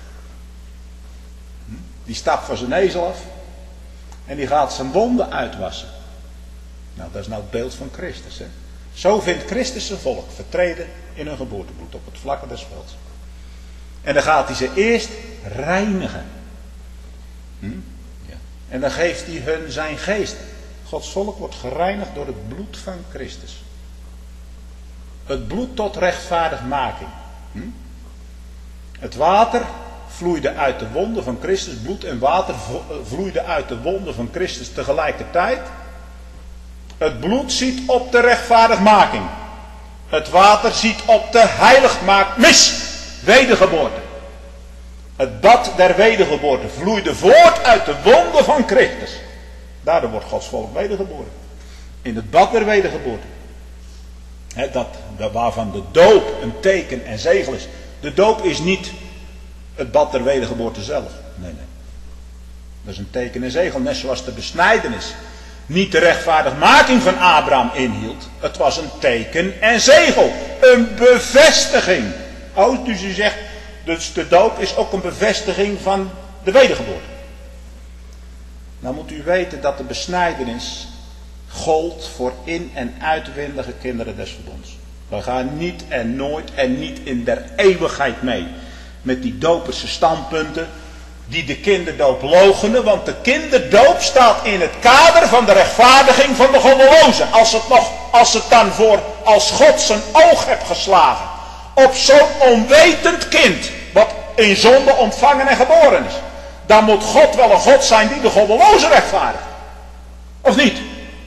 die stapt van zijn ezel af en die gaat zijn wonden uitwassen. Nou, dat is nou het beeld van Christus. Hè? Zo vindt Christus zijn volk vertreden in hun geboortebloed op het vlakke des velds. En dan gaat hij ze eerst reinigen. Hm? Ja. En dan geeft hij hun zijn geest. Gods volk wordt gereinigd door het bloed van Christus. Het bloed tot rechtvaardigmaking. Hm? Het water vloeide uit de wonden van Christus. Bloed en water vloeide uit de wonden van Christus tegelijkertijd. Het bloed ziet op de rechtvaardigmaking. Het water ziet op de heiligmaak, mis, wedergeboorte. Het bad der wedergeboorte vloeide voort uit de wonden van Christus. Daardoor wordt Gods volk wedergeboren. In het bad der wedergeboorte. He, dat, dat waarvan de doop een teken en zegel is. De doop is niet het bad der wedergeboorte zelf. Nee, nee. Dat is een teken en zegel. Net zoals de besnijdenis niet de rechtvaardigmaking van Abraham inhield. Het was een teken en zegel. Een bevestiging. Oh, dus u zegt, dus de doop is ook een bevestiging van de wedergeboorte. Nou moet u weten dat de besnijdenis gold voor in- en uitwendige kinderen des verbonds. We gaan niet en nooit en niet in der eeuwigheid mee met die doperse standpunten die de kinderdoop loochenen, want de kinderdoop staat in het kader van de rechtvaardiging van de goddelozen. Als het nog, als het dan voor, als God zijn oog hebt geslagen op zo'n onwetend kind, wat in zonde ontvangen en geboren is, dan moet God wel een God zijn die de goddelozen rechtvaardigt. Of niet?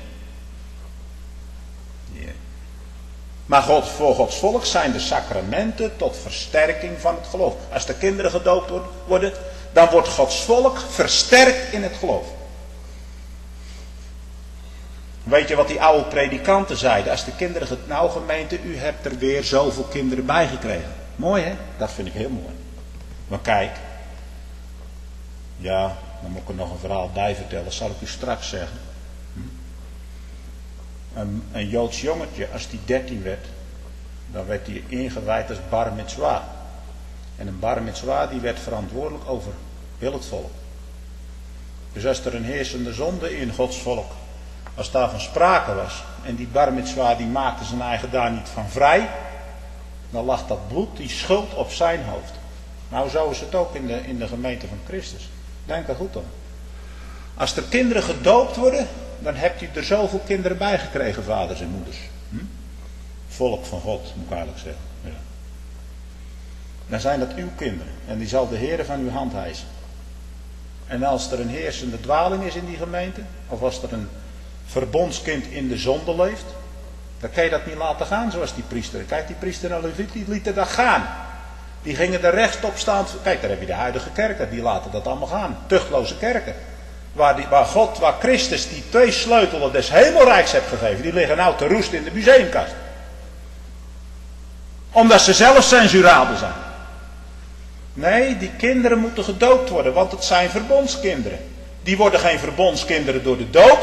Yeah. Maar God, voor Gods volk zijn de sacramenten tot versterking van het geloof. Als de kinderen gedoopt worden, dan wordt Gods volk versterkt in het geloof. Weet je wat die oude predikanten zeiden? Als de kinderen, nou gemeente, u hebt er weer zoveel kinderen bijgekregen. Mooi hè? Dat vind ik heel mooi. Maar kijk. Ja, dan moet ik er nog een verhaal bij vertellen. Dat zal ik u straks zeggen. Hm? Een, een Joods jongetje, als die dertien werd, dan werd hij ingewijd als bar mitzwa. En een bar mitzwa die werd verantwoordelijk over heel het volk. Dus als er een heersende zonde in Gods volk, als daarvan sprake was, en die bar mitzwa die maakte zijn eigen daar niet van vrij, dan lag dat bloed, die schuld op zijn hoofd. Nou, zo is het ook in de, in de gemeente van Christus. Denk er goed aan. Als er kinderen gedoopt worden, dan hebt u er zoveel kinderen bij gekregen, vaders en moeders. Hm? Volk van God, moet ik eigenlijk zeggen. Ja. Dan zijn dat uw kinderen. En die zal de Heer van uw hand hijsen. En als er een heersende dwaling is in die gemeente, of als er een verbondskind in de zonde leeft, dan kan je dat niet laten gaan zoals die priester. Kijk, die priester en Leviet, die lieten dat gaan. Die gingen er rechtop staan. Kijk, daar heb je de huidige kerken, die laten dat allemaal gaan. Tuchtloze kerken. Waar, die, waar God, waar Christus die twee sleutelen des hemelrijks heeft gegeven, die liggen nou te roesten in de museumkast. Omdat ze zelf censurabel zijn. Nee, die kinderen moeten gedoopt worden, want het zijn verbondskinderen. Die worden geen verbondskinderen door de doop.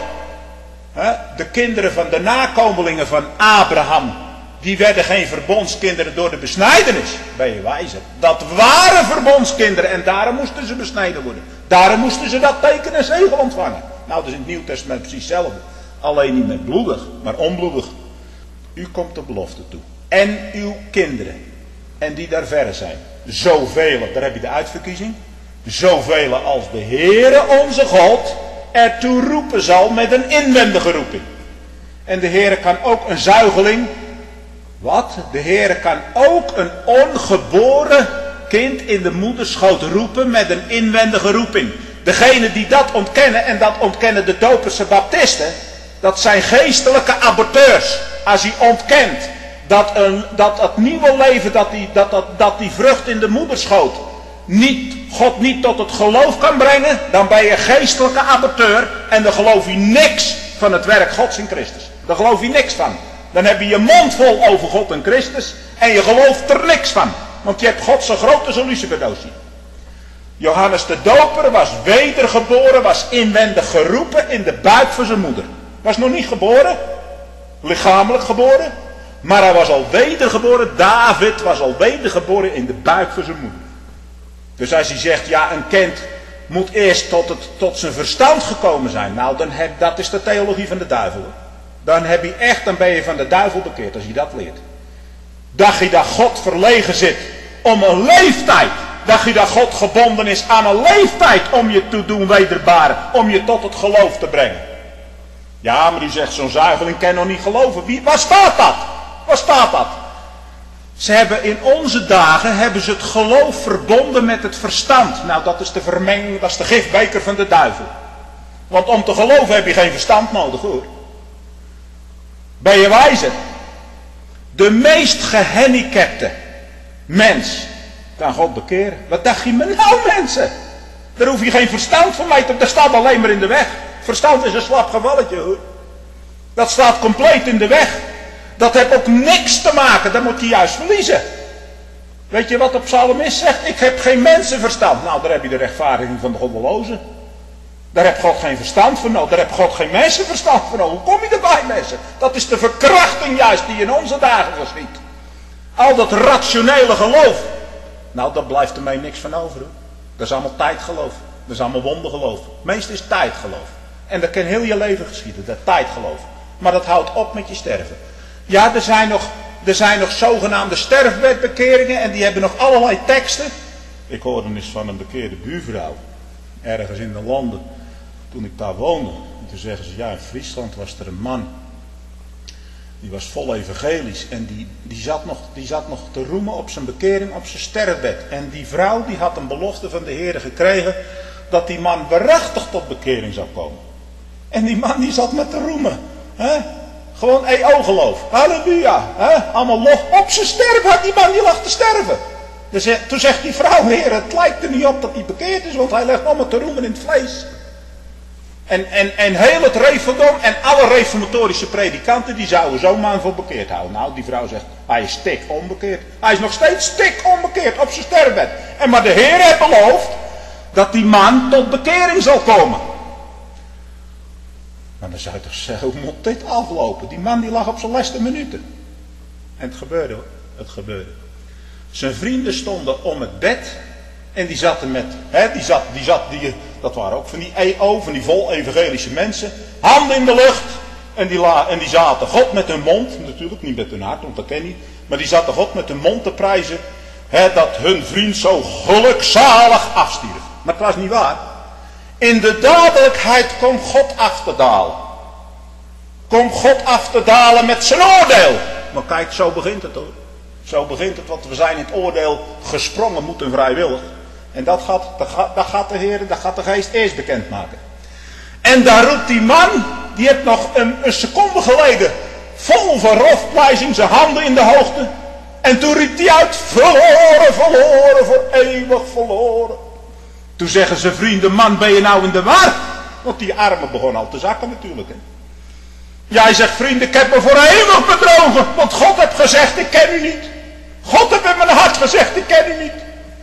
De kinderen van de nakomelingen van Abraham, die werden geen verbondskinderen door de besnijdenis. Ben je wijzer? Dat waren verbondskinderen en daarom moesten ze besneden worden. Daarom moesten ze dat teken en zegel ontvangen. Nou, dat is in het Nieuw Testament precies hetzelfde. Alleen niet met bloedig, maar onbloedig. U komt de belofte toe. En uw kinderen. En die daar verre zijn. Zoveel, daar heb je de uitverkiezing. Zoveel als de Heere onze God ertoe roepen zal met een inwendige roeping. En de Heere kan ook een zuigeling. Wat? De Heere kan ook een ongeboren kind in de moederschoot roepen met een inwendige roeping. Degenen die dat ontkennen, en dat ontkennen de doperse baptisten, dat zijn geestelijke aborteurs. Als hij ontkent dat, een, dat het nieuwe leven, dat die, dat, dat, dat die vrucht in de moederschoot niet, God niet tot het geloof kan brengen, dan ben je geestelijke aborteur en dan geloof je niks van het werk Gods in Christus. Daar geloof je niks van. Dan heb je je mond vol over God en Christus en je gelooft er niks van. Want je hebt God zo groot als een luciferdoosje. Johannes de Doper was wedergeboren, was inwendig geroepen in de buik van zijn moeder. Was nog niet geboren, lichamelijk geboren, maar hij was al wedergeboren. David was al wedergeboren in de buik van zijn moeder. Dus als hij zegt, ja, een kind moet eerst tot, het, tot zijn verstand gekomen zijn. Nou, dan heb, dat is de theologie van de duivel. Hoor. Dan heb je echt, dan ben je van de duivel bekeerd als je dat leert. Dacht je dat God verlegen zit om een leeftijd. Dacht je dat God gebonden is aan een leeftijd om je te doen wederbaren. Om je tot het geloof te brengen. Ja, maar u zegt zo'n zuigeling kan nog niet geloven. Wie, waar staat dat? Waar staat dat? Ze hebben in onze dagen hebben ze het geloof verbonden met het verstand. Nou, dat is de vermenging, dat is de gifbeker van de duivel. Want om te geloven heb je geen verstand nodig hoor. Ben je wijzer? De meest gehandicapte mens kan God bekeren. Wat dacht je me nou, mensen? Daar hoef je geen verstand van mij te... Dat staat alleen maar in de weg. Verstand is een slap gevalletje, hoor. Dat staat compleet in de weg. Dat heeft ook niks te maken. Dat moet je juist verliezen. Weet je wat de psalmist zegt? Ik heb geen mensenverstand. Nou, daar heb je de rechtvaardiging van de goddelozen. Daar heb God geen verstand van nodig. Daar heb God geen mensenverstand van nodig. Hoe kom je erbij, mensen? Dat is de verkrachting juist die in onze dagen geschiet. Al dat rationele geloof. Nou, daar blijft er mij niks van over, hoor. Dat is allemaal tijdgeloof. Dat is allemaal wondergeloof. Het meeste is tijdgeloof. En dat kan heel je leven geschieden, dat tijdgeloof. Maar dat houdt op met je sterven. Ja, er zijn nog, er zijn nog zogenaamde sterfbedbekeringen en die hebben nog allerlei teksten. Ik hoorde eens van een bekeerde buurvrouw, ergens in de landen, toen ik daar woonde. En toen zeggen ze, ja, in Friesland was er een man, die was vol evangelisch en die, die, zat nog, die zat nog te roemen op zijn bekering, op zijn sterfbed. En die vrouw die had een belofte van de Heer gekregen dat die man waarachtig tot bekering zou komen. En die man die zat met te roemen. Hè? Gewoon E O-geloof. Halleluja. Hè? Allemaal lof. Op zijn sterven had die man, die lag te sterven. Dus, toen zegt die vrouw, Heer, het lijkt er niet op dat hij bekeerd is, want hij legt allemaal te roemen in het vlees. En, en, en heel het reformdom en alle reformatorische predikanten, die zouden zo'n man voor bekeerd houden. Nou, die vrouw zegt, hij is stik onbekeerd. Hij is nog steeds stik onbekeerd op zijn sterfbed. En maar de Heer heeft beloofd dat die man tot bekering zal komen. Maar dan zou je toch zeggen, hoe moet dit aflopen? Die man die lag op zijn laatste minuten. En het gebeurde hoor, het gebeurde. Zijn vrienden stonden om het bed. En die zaten met, hè, die zat, die zat, die, dat waren ook van die E O, van die vol evangelische mensen. Handen in de lucht. En die, la, en die zaten God met hun mond, natuurlijk niet met hun hart, want dat ken je. Maar die zaten God met hun mond te prijzen. Hè, dat hun vriend zo gelukzalig afstierf. Maar het was niet waar. In de dadelijkheid komt God af te dalen. Komt God af te dalen met zijn oordeel. Maar kijk, zo begint het hoor. Zo begint het, want we zijn in het oordeel gesprongen, moeten vrijwillig. En dat gaat, dat gaat, dat gaat de Heer, dat gaat de Geest eerst bekendmaken. En daar roept die man, die heeft nog een, een seconde geleden vol van lofprijzing zijn handen in de hoogte. En toen riep hij uit, verloren, verloren, voor eeuwig verloren. Toen zeggen zijn vrienden, man, ben je nou in de war? Want die armen begonnen al te zakken natuurlijk. Hè? Ja, hij zegt, vrienden, ik heb me voor eeuwig bedrogen. Want God heeft gezegd, ik ken u niet. God heeft in mijn hart gezegd, ik ken u niet.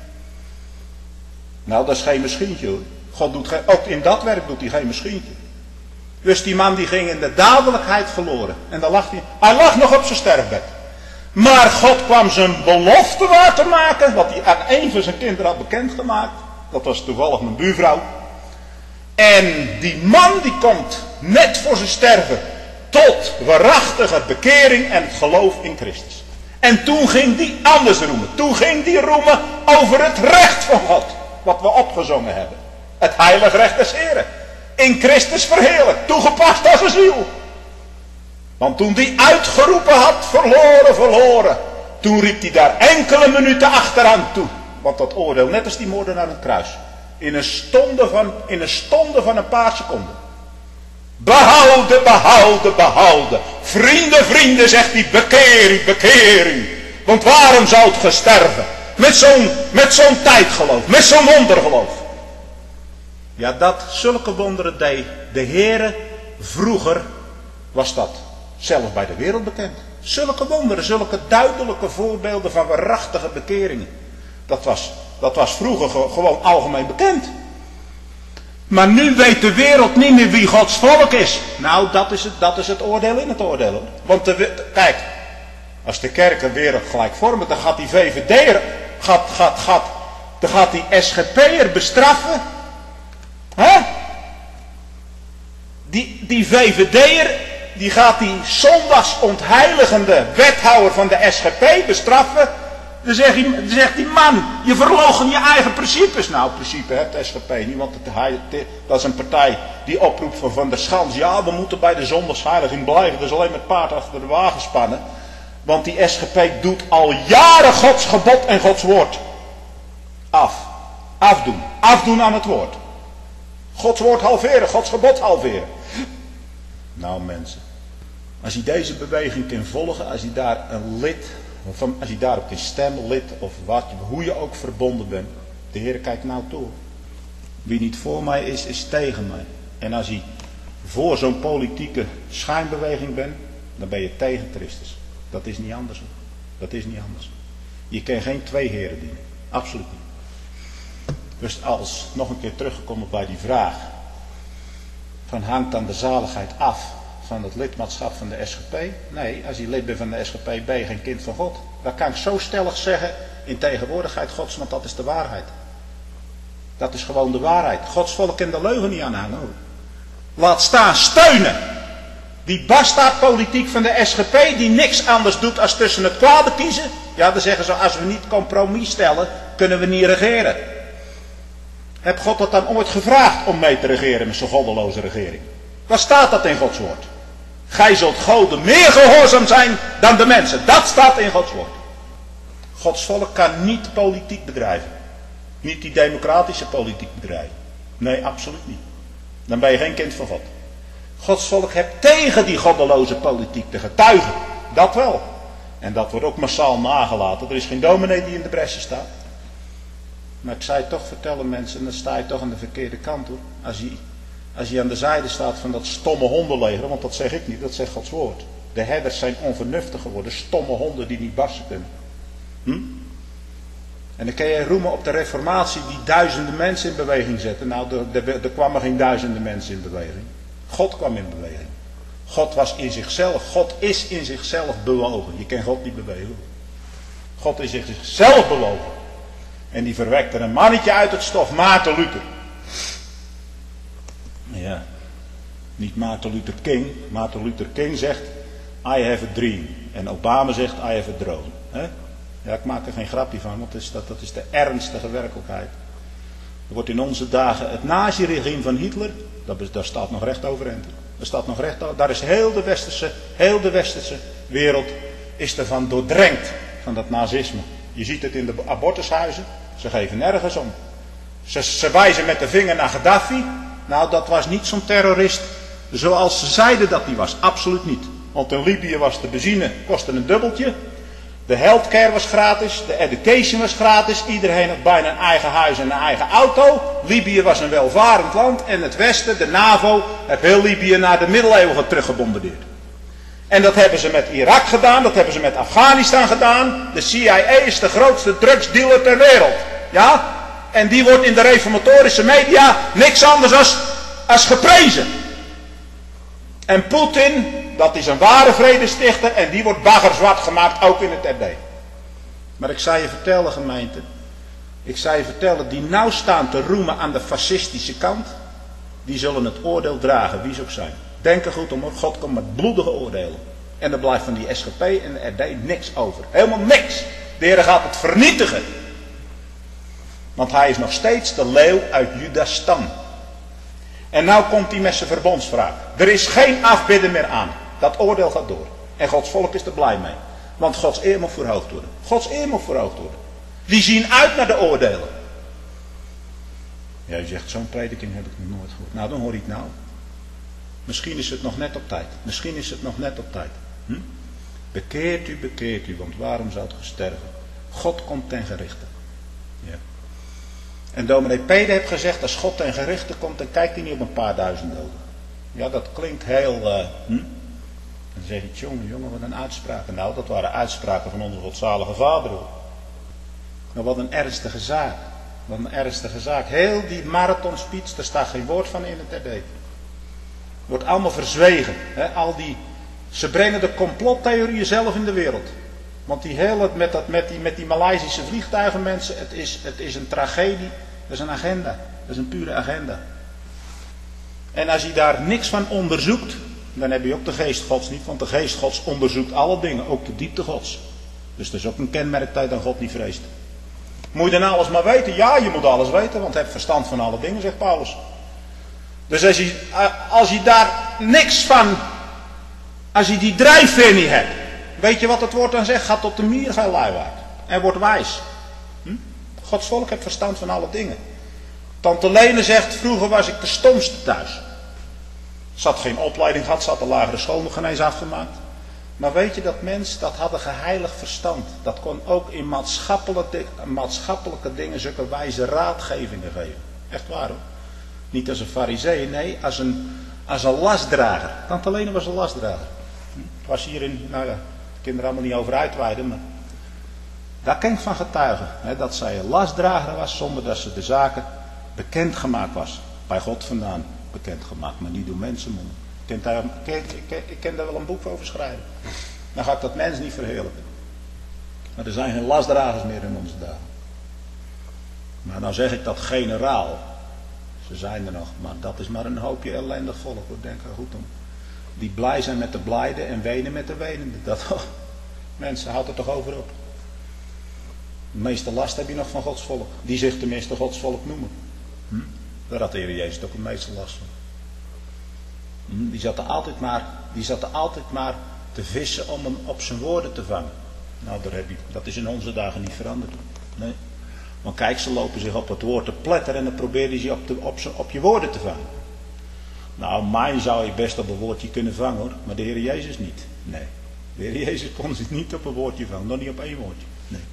Nou, dat is geen misschientje hoor. God doet geen, ook in dat werk doet hij geen misschientje. Dus die man die ging in de dadelijkheid verloren. En dan lag hij, hij lag nog op zijn sterfbed. Maar God kwam zijn belofte waar te maken, wat hij aan een van zijn kinderen had bekendgemaakt. Dat was toevallig mijn buurvrouw. En die man die komt net voor zijn sterven tot waarachtige bekering en het geloof in Christus. En toen ging die anders roemen. Toen ging die roemen over het recht van God. Wat we opgezongen hebben. Het heilig recht des Heren. In Christus verheerlijk. Toegepast als een ziel. Want toen die uitgeroepen had, verloren, verloren. Toen riep hij daar enkele minuten achteraan toe. Want dat oordeel, net als die moordenaar aan het kruis. In een stonde van, in een stonde van een paar seconden. Behouden, behouden, behouden. Vrienden, vrienden, zegt hij, bekering, bekering. Want waarom zou het gesterven? Met zo'n, met zo'n tijdgeloof, met zo'n wondergeloof. Ja, dat, zulke wonderen deed de Heere. Vroeger was dat zelfs bij de wereld bekend. Zulke wonderen, zulke duidelijke voorbeelden van waarachtige bekeringen. Dat was, dat was vroeger gewoon algemeen bekend. Maar nu weet de wereld niet meer wie Gods volk is. Nou, dat is het, dat is het oordeel in het oordeel. Hoor. Want de, kijk, als de kerk een wereld gelijkvormig, dan gaat die V V D'er, gaat, gaat, gaat, dan gaat die S G P'er bestraffen. Hè? Die, die V V D'er, die gaat die zondags ontheiligende wethouder van de S G P bestraffen. Dan zegt, die, dan zegt die man, je verloochen je eigen principes. Nou, principe heeft de S G P niet, want het, hij, dat is een partij die oproept van Van der Schans. Ja, we moeten bij de zondagsheiliging blijven. Dat is alleen met paard achter de wagen spannen. Want die S G P doet al jaren Gods gebod en Gods woord af. Afdoen. Afdoen aan het woord. Gods woord halveren, Gods gebod halveren. Nou mensen, Als je deze beweging kunt volgen, als je daar een lid, van, als je daarop kunt stemmen, lid of wat, hoe je ook verbonden bent. De Heer kijkt nou toe. Wie niet voor mij is, is tegen mij. En als je voor zo'n politieke schijnbeweging bent, dan ben je tegen Christus. Dat is niet anders. Dat is niet anders. Je kan geen twee heren dienen. Absoluut niet. Dus als, nog een keer teruggekomen bij die vraag, van hangt dan de zaligheid af van het lidmaatschap van de S G P? Nee, als je lid bent van de S G P ben je geen kind van God. Dat kan ik zo stellig zeggen in tegenwoordigheid Gods, want dat is de waarheid. Dat is gewoon de waarheid. Gods volk kan de leugen niet aanhangen hoor. Laat staan steunen. Die bastaardpolitiek van de S G P die niks anders doet als tussen het kwade kiezen. Ja, dan zeggen ze als we niet compromis stellen, kunnen we niet regeren. Heb God dat dan ooit gevraagd om mee te regeren met zo'n goddeloze regering? Waar staat dat in Gods woord? Gij zult Goden meer gehoorzaam zijn dan de mensen. Dat staat in Gods woord. Gods volk kan niet politiek bedrijven. Niet die democratische politiek bedrijven. Nee, absoluut niet. Dan ben je geen kind van God. Gods volk heeft tegen die goddeloze politiek te getuigen. Dat wel. En dat wordt ook massaal nagelaten. Er is geen dominee die in de bressen staat. Maar ik zou je toch vertellen mensen, dan sta je toch aan de verkeerde kant hoor. Als je, als je aan de zijde staat van dat stomme hondenleger, want dat zeg ik niet, dat zegt Gods woord. De herders zijn onvernuftig geworden, stomme honden die niet barsten kunnen. Hm? En dan kan je roemen op de reformatie die duizenden mensen in beweging zetten. Nou, er, er, er kwamen geen duizenden mensen in beweging. God kwam in beweging. God was in zichzelf, God is in zichzelf bewogen. Je kan God niet bewegen. God is in zichzelf bewogen. En die verwekte een mannetje uit het stof, Maarten Luther. Ja, niet Maarten Luther King. Maarten Luther King zegt, I have a dream. En Obama zegt, I have a drone. He? Ja, ik maak er geen grapje van, want dat is, dat, dat is de ernstige werkelijkheid. Er wordt in onze dagen het nazi-regime van Hitler, dat, dat staat nog recht overeind. Dat staat nog recht over. Daar is heel de westerse, heel de westerse wereld is ervan doordrenkt van dat nazisme. Je ziet het in de abortushuizen. Ze geven nergens om. Ze, ze wijzen met de vinger naar Gaddafi. Nou, dat was niet zo'n terrorist zoals ze zeiden dat hij was. Absoluut niet. Want in Libië was de benzine, kostte een dubbeltje. De healthcare was gratis. De education was gratis. Iedereen had bijna een eigen huis en een eigen auto. Libië was een welvarend land. En het Westen, de NAVO, heeft heel Libië naar de middeleeuwen teruggebombardeerd. En dat hebben ze met Irak gedaan, dat hebben ze met Afghanistan gedaan. De C I A is de grootste drugsdealer ter wereld. Ja? En die wordt in de reformatorische media niks anders als, als geprezen. En Poetin, dat is een ware vredestichter en die wordt baggerzwart gemaakt, ook in het R D. Maar ik zou je vertellen gemeente, ik zou je vertellen, die nou staan te roemen aan de fascistische kant, die zullen het oordeel dragen, wie ze ook zijn. Denk er goed om, God komt met bloedige oordelen. En er blijft van die S G P en de R D niks over. Helemaal niks. De Heer gaat het vernietigen. Want hij is nog steeds de leeuw uit Judas stam. En nou komt hij met zijn verbondswraak. Er is geen afbidden meer aan. Dat oordeel gaat door. En Gods volk is er blij mee. Want Gods eer moet verhoogd worden. Gods eer moet verhoogd worden. Die zien uit naar de oordelen. Ja, je zegt, zo'n prediking heb ik nog nooit gehoord. Nou, dan hoor ik nou. Misschien is het nog net op tijd. Misschien is het nog net op tijd. Hm? Bekeert u, bekeert u, want waarom zou het sterven? God komt ten gerichte. Ja. En dominee Pede heeft gezegd, als God ten gerichte komt, dan kijkt hij niet op een paar duizend doden. Ja, dat klinkt heel... Uh, hm? Dan zeg je, jongen, jongen, wat een uitspraken. Nou, dat waren uitspraken van onze godzalige vader. Hoor. Maar wat een ernstige zaak. Wat een ernstige zaak. Heel die marathonspeech, daar staat geen woord van in het R D. Wordt allemaal verzwegen. Hè? Al die, ze brengen de complottheorieën zelf in de wereld. Want die hele, met, dat, met, die, met die Maleisische vliegtuigen mensen, het is, het is een tragedie. Dat is een agenda. Dat is een pure agenda. En als je daar niks van onderzoekt, dan heb je ook de geest Gods niet. Want de geest Gods onderzoekt alle dingen, ook de diepte Gods. Dus dat is ook een kenmerk dat je dan God niet vreest. Moet je dan alles maar weten? Ja, je moet alles weten, want je hebt verstand van alle dingen, zegt Paulus. Dus als je, als je daar niks van, als je die drijfveer niet hebt, weet je wat het woord dan zegt? Ga tot de mier, ga luiwaard. En word wijs. Hm? Gods volk heeft verstand van alle dingen. Tante Lene zegt, vroeger was ik de stomste thuis. Ze had geen opleiding gehad, ze had de lagere school nog geen eens afgemaakt. Maar weet je, dat mens, dat had een geheilig verstand. Dat kon ook in maatschappelijke, maatschappelijke dingen zulke wijze raadgevingen geven. Echt waar hoor. Niet als een farisee, nee, als een, als een lastdrager. Tante Lene was een lastdrager. Het was hier in, nou ja, ik kan er allemaal niet over uitweiden, maar daar kan ik van getuigen. Hè, dat zij een lastdrager was zonder dat ze de zaken bekendgemaakt was. Bij God vandaan bekendgemaakt, maar niet door mensenmonden. Ik kan, daar, ik, ik, ik kan daar wel een boek over schrijven. Dan ga ik dat mens niet verheerlijken. Maar er zijn geen lastdragers meer in onze dagen. Maar nou zeg ik dat generaal. Ze zijn er nog, maar dat is maar een hoopje ellendig volk. Ik denk er goed om. Die blij zijn met de blijden en wenen met de wenenden. Dat, oh, mensen, houd er toch over op. De meeste last heb je nog van Gods volk. Die zich tenminste Gods volk noemen. Hm? Daar had de Heer Jezus ook het meeste last van. Hm? Die zat er altijd maar, die zat er altijd maar te vissen om hem op zijn woorden te vangen. Nou, daar heb je, dat is in onze dagen niet veranderd. Nee. Want kijk, ze lopen zich op het woord te pletteren en dan proberen ze je op, de, op, op je woorden te vangen. Nou, mij zou je best op een woordje kunnen vangen hoor, maar de Heer Jezus niet. Nee, de Heer Jezus kon zich niet op een woordje vangen, nog niet op één woordje. Nee.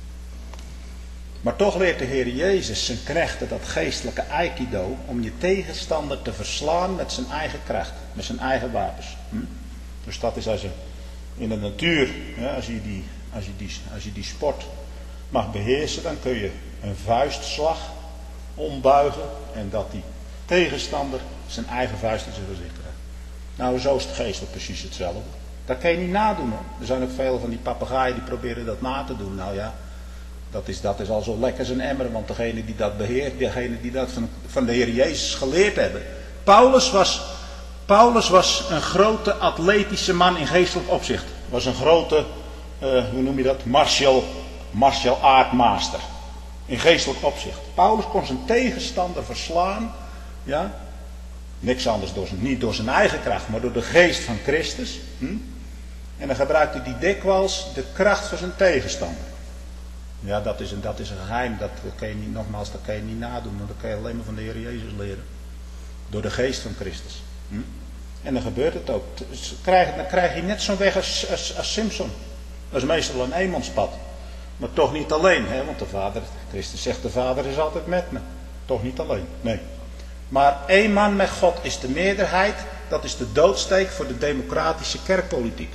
Maar toch leert de Heer Jezus zijn knechten dat geestelijke aikido om je tegenstander te verslaan met zijn eigen kracht, met zijn eigen wapens. Hm? Dus dat is als je in de natuur, ja, als, je die, als, je die, als je die sport mag beheersen, dan kun je een vuistslag ombuigen en dat die tegenstander zijn eigen vuist in zijn gezicht krijgt. Nou, zo is het geestelijk precies hetzelfde. Dat kan je niet nadoen hoor. Er zijn ook veel van die papegaaien die proberen dat na te doen. Nou ja, dat is, dat is al zo lekker als een emmer, want degene die dat beheert, degene die dat van, van de Heer Jezus geleerd hebben. Paulus was, Paulus was een grote atletische man in geestelijk opzicht. Was een grote, uh, hoe noem je dat, martial, martial art master. In geestelijk opzicht. Paulus kon zijn tegenstander verslaan. Ja. Niks anders, door zijn, niet door zijn eigen kracht, maar door de geest van Christus. Hm? En dan gebruikte hij dikwijls de kracht van zijn tegenstander. Ja, dat is een, dat is een geheim. Dat kan je niet, nogmaals, dat kan je niet nadoen. Want dat kan je alleen maar van de Heer Jezus leren. Door de geest van Christus. Hm? En dan gebeurt het ook. Dan krijg je net zo'n weg als, als, als Simpson. Dat is meestal een eenmanspad. Maar toch niet alleen, hè? Want de Vader, Christus zegt de Vader is altijd met me. Toch niet alleen, nee. Maar één man met God is de meerderheid. Dat is de doodsteek voor de democratische kerkpolitiek.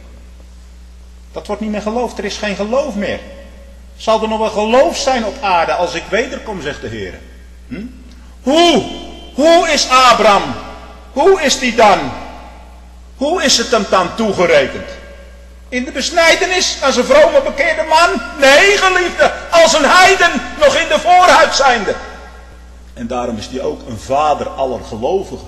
Dat wordt niet meer geloofd, er is geen geloof meer. Zal er nog wel geloof zijn op aarde als ik wederkom, zegt de Heer. Hm? Hoe? Hoe is Abraham? Hoe is die dan? Hoe is het hem dan toegerekend? In de besnijdenis als een vrome bekeerde man? Nee, geliefde, als een heiden, nog in de voorhuid zijnde. En daarom is hij ook een vader aller gelovigen.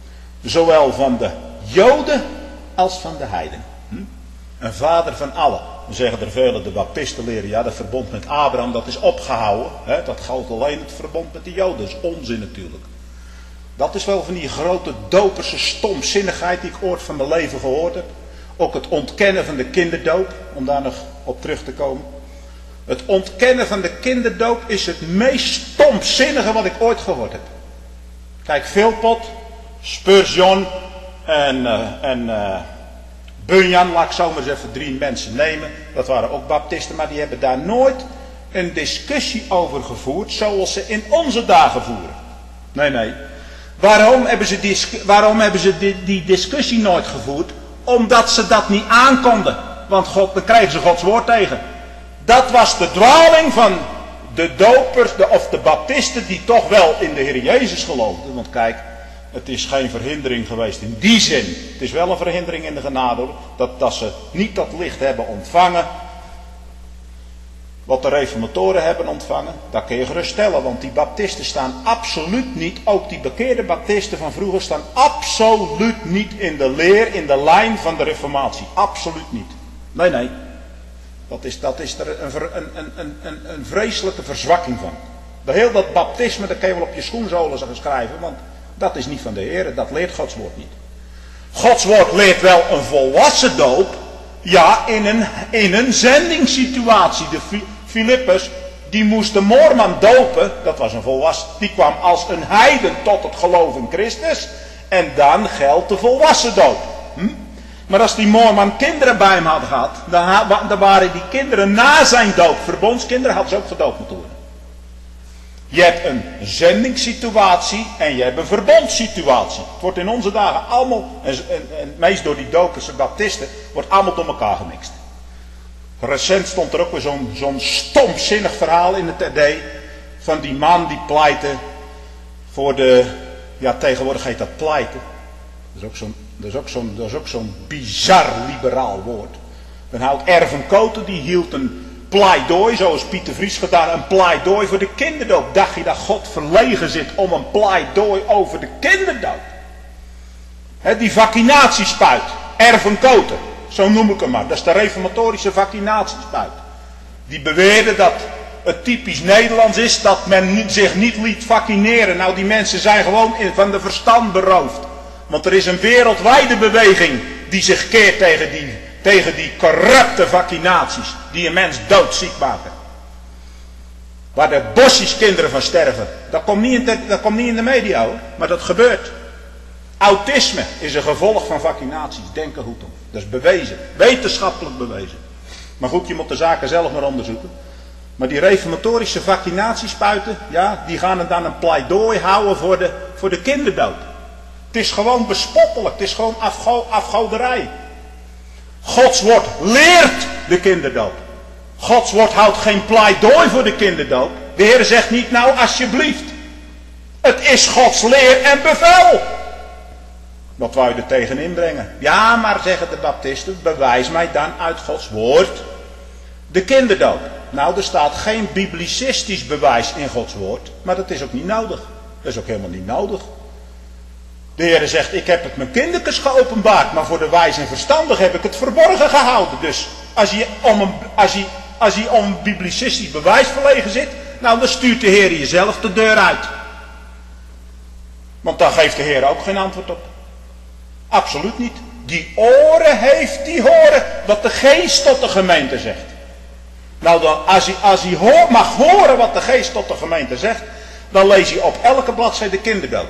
Zowel van de Joden als van de heiden. Hm? Een vader van allen. Dan zeggen er velen, de baptisten leren, ja, dat verbond met Abraham, dat is opgehouden. Hè? Dat geldt alleen het verbond met de Joden. Dat is onzin natuurlijk. Dat is wel van die grote doperse stomzinnigheid die ik ooit van mijn leven gehoord heb. Ook het ontkennen van de kinderdoop, om daar nog op terug te komen. Het ontkennen van de kinderdoop is het meest stomzinnige wat ik ooit gehoord heb. Kijk, Philpot, Spurgeon en, uh, en uh, Bunyan, laat ik zo maar eens even drie mensen nemen. Dat waren ook baptisten, maar die hebben daar nooit een discussie over gevoerd zoals ze in onze dagen voeren. Nee, nee. Waarom hebben ze die, waarom hebben ze die, die discussie nooit gevoerd? Omdat ze dat niet aankonden. Want God, dan kregen ze Gods woord tegen. Dat was de dwaling van de dopers de, of de baptisten die toch wel in de Heer Jezus geloofden. Want kijk, het is geen verhindering geweest in die zin. Het is wel een verhindering in de genade. Dat, dat ze niet dat licht hebben ontvangen. Wat de reformatoren hebben ontvangen. Dat kun je geruststellen. Want die baptisten staan absoluut niet. Ook die bekeerde baptisten van vroeger staan absoluut niet in de leer, in de lijn van de reformatie. Absoluut niet. Nee, nee. Dat is, dat is er een, een, een, een, een vreselijke verzwakking van. De heel dat baptisme, dat kun je wel op je schoenzolen gaan schrijven. Want dat is niet van de Heer. Dat leert Gods woord niet. Gods woord leert wel een volwassen doop. Ja, in een, in een zendingssituatie. De Filippus, die moest de moorman dopen. Dat was een volwassen. Die kwam als een heiden tot het geloof in Christus. En dan geldt de volwassen doop. Hm? Maar als die moorman kinderen bij hem had gehad, dan, dan waren die kinderen na zijn doop verbondskinderen, hadden ze ook gedoopt moeten worden. Je hebt een zendingssituatie en je hebt een verbondssituatie. Het wordt in onze dagen allemaal, en, en, en meest door die dopers en baptisten, wordt allemaal door elkaar gemixt. Recent stond er ook weer zo'n zo'n stomzinnig verhaal in het R D van die man die pleitte voor de, ja tegenwoordig heet dat pleiten. Dat is ook zo'n, dat is ook zo'n, dat is ook zo'n bizar liberaal woord. Dan houdt Erven Koten, die hield een pleidooi, zoals Pieter Vries gedaan, een pleidooi voor de kinderdoop. Dacht je dat God verlegen zit om een pleidooi over de kinderdoop? He, die vaccinatiespuit, Erven Koten, zo noem ik hem maar. Dat is de reformatorische vaccinatiespuit. Die beweerde dat het typisch Nederlands is dat men zich niet liet vaccineren. Nou, die mensen zijn gewoon van de verstand beroofd. Want er is een wereldwijde beweging die zich keert tegen die, tegen die corrupte vaccinaties. Die een mens doodziek maken. Waar de bossies kinderen van sterven. Dat komt niet in de, dat komt niet in de media hoor. Maar dat gebeurt. Autisme is een gevolg van vaccinaties. Denk er goed om. Dat is bewezen. Wetenschappelijk bewezen. Maar goed, je moet de zaken zelf maar onderzoeken. Maar die reformatorische vaccinatiespuiten, ja, die gaan er dan een pleidooi houden voor de, voor de kinderdoop. Het is gewoon bespottelijk. Het is gewoon afgo, afgoderij. Gods woord leert de kinderdoop. Gods woord houdt geen pleidooi voor de kinderdoop. De Heer zegt niet, nou alsjeblieft. Het is Gods leer en bevel. Wat wou je er tegen inbrengen? Ja, maar zeggen de baptisten, bewijs mij dan uit Gods woord de kinderdoop. Nou, er staat geen biblicistisch bewijs in Gods woord, maar dat is ook niet nodig. Dat is ook helemaal niet nodig. De Heer zegt, ik heb het mijn kindertjes geopenbaard, maar voor de wijs en verstandig heb ik het verborgen gehouden. Dus als je om een, als je, als je om een biblicistisch bewijs verlegen zit, nou dan stuurt de Heer jezelf de deur uit. Want daar geeft de Heer ook geen antwoord op. Absoluut niet. Die oren heeft, die horen wat de geest tot de gemeente zegt. Nou dan, als hij, als hij hoor, mag horen wat de geest tot de gemeente zegt, dan lees hij op elke bladzijde kinderdoop.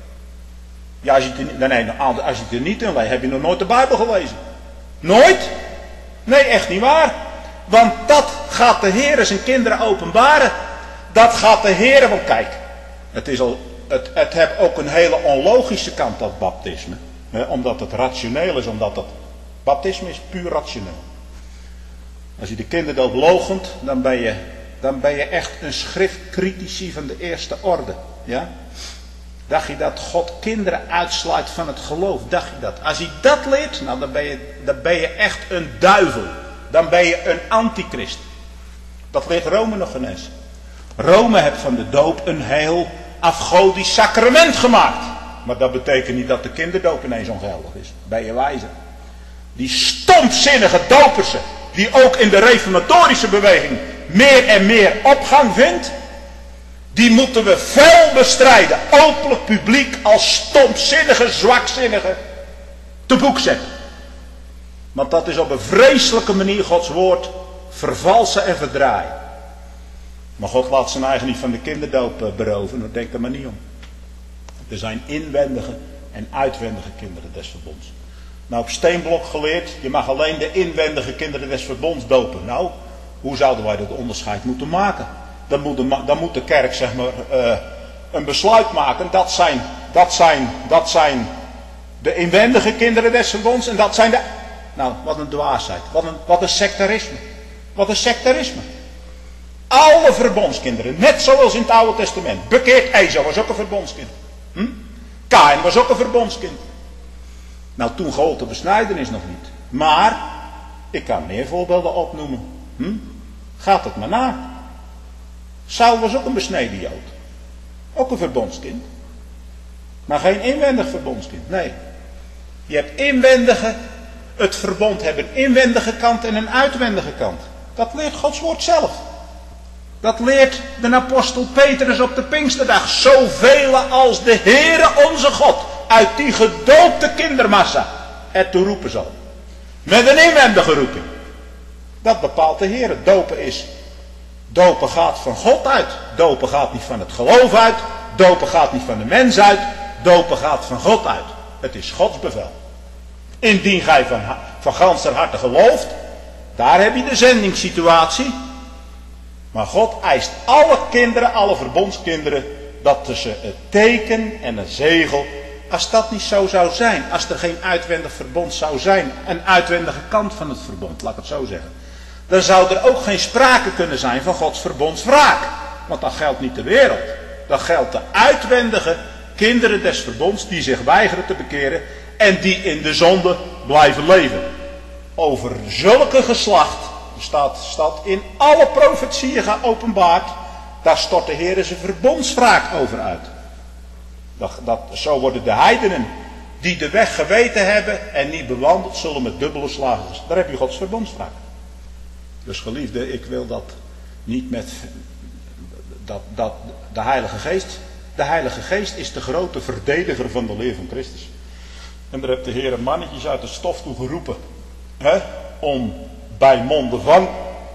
Ja, als je het er, nee, als je het er niet in leest, heb je nog nooit de Bijbel gelezen. Nooit? Nee, echt niet waar. Want dat gaat de Heer zijn kinderen openbaren. Dat gaat de Heer, want kijk, het is al, het, het heeft ook een hele onlogische kant, dat baptisme. Hè, omdat het rationeel is, omdat het, baptisme is puur rationeel. Als je de kinderdoop loochent, dan ben je, dan ben je echt een schriftcritici van de eerste orde. Ja? Dacht je dat God kinderen uitsluit van het geloof? Dacht je dat? Als je dat leert, nou dan ben je, dan ben je echt een duivel. Dan ben je een antichrist. Dat leert Rome nog eens. Rome heeft van de doop een heel afgodisch sacrament gemaakt. Maar dat betekent niet dat de kinderdoop ineens ongeldig is. Ben je wijzer. Die stompzinnige dopersen, die ook in de reformatorische beweging meer en meer opgang vindt, die moeten we fel bestrijden, openlijk publiek als stompzinnige, zwakzinnige te boek zetten. Want dat is op een vreselijke manier Gods woord vervalsen en verdraaien. Maar God laat zijn eigen niet van de kinderdoop beroven, daar denk er maar niet om. Er zijn inwendige en uitwendige kinderen des verbonds. Nou, op Steenblok geleerd, je mag alleen de inwendige kinderen des verbonds dopen. Nou, hoe zouden wij dat onderscheid moeten maken? Dan moet de, dan moet de kerk, zeg maar, uh, een besluit maken. Dat zijn, dat, zijn, dat zijn de inwendige kinderen des verbonds en dat zijn de... Nou, wat een dwaasheid. Wat een, wat een sectarisme. Wat een sectarisme. Alle verbondskinderen, net zoals in het Oude Testament. Bekeerd Ezo was ook een verbondskind. Hm? Kain was ook een verbondskind. Nou, toen gold de besnijdenis nog niet. Maar, ik kan meer voorbeelden opnoemen. Hm? Gaat het maar na. Saul was ook een besneden Jood. Ook een verbondskind. Maar geen inwendig verbondskind. Nee. Je hebt inwendige, het verbond hebben een inwendige kant en een uitwendige kant. Dat leert Gods woord zelf. Dat leert de apostel Petrus op de Pinksterdag. Zoveel als de Heere onze God uit die gedoopte kindermassa ertoe roepen zal. Met een inwendige roeping. Dat bepaalt de Heere. Dopen is... Dopen gaat van God uit. Dopen gaat niet van het geloof uit. Dopen gaat niet van de mens uit. Dopen gaat van God uit. Het is Gods bevel. Indien gij van, van ganser harte gelooft, daar heb je de zendingssituatie. Maar God eist alle kinderen, alle verbondskinderen, dat ze een teken en een zegel, als dat niet zo zou zijn, als er geen uitwendig verbond zou zijn, een uitwendige kant van het verbond, laat ik het zo zeggen, dan zou er ook geen sprake kunnen zijn van Gods verbondswraak. Want dat geldt niet de wereld. Dat geldt de uitwendige kinderen des verbonds die zich weigeren te bekeren en die in de zonde blijven leven. Over zulke geslacht staat, staat in alle profetieën geopenbaard, daar stort de Heer zijn verbondswraak over uit. Dat, dat, zo worden de heidenen die de weg geweten hebben en niet bewandeld, zullen met dubbele slagen. Daar heb je Gods verbondswraak. Dus geliefde, ik wil dat niet met dat, dat de Heilige Geest. De Heilige Geest is de grote verdediger van de leer van Christus. En daar heeft de Heer mannetjes uit de stof toe geroepen. Hè, om bij monde van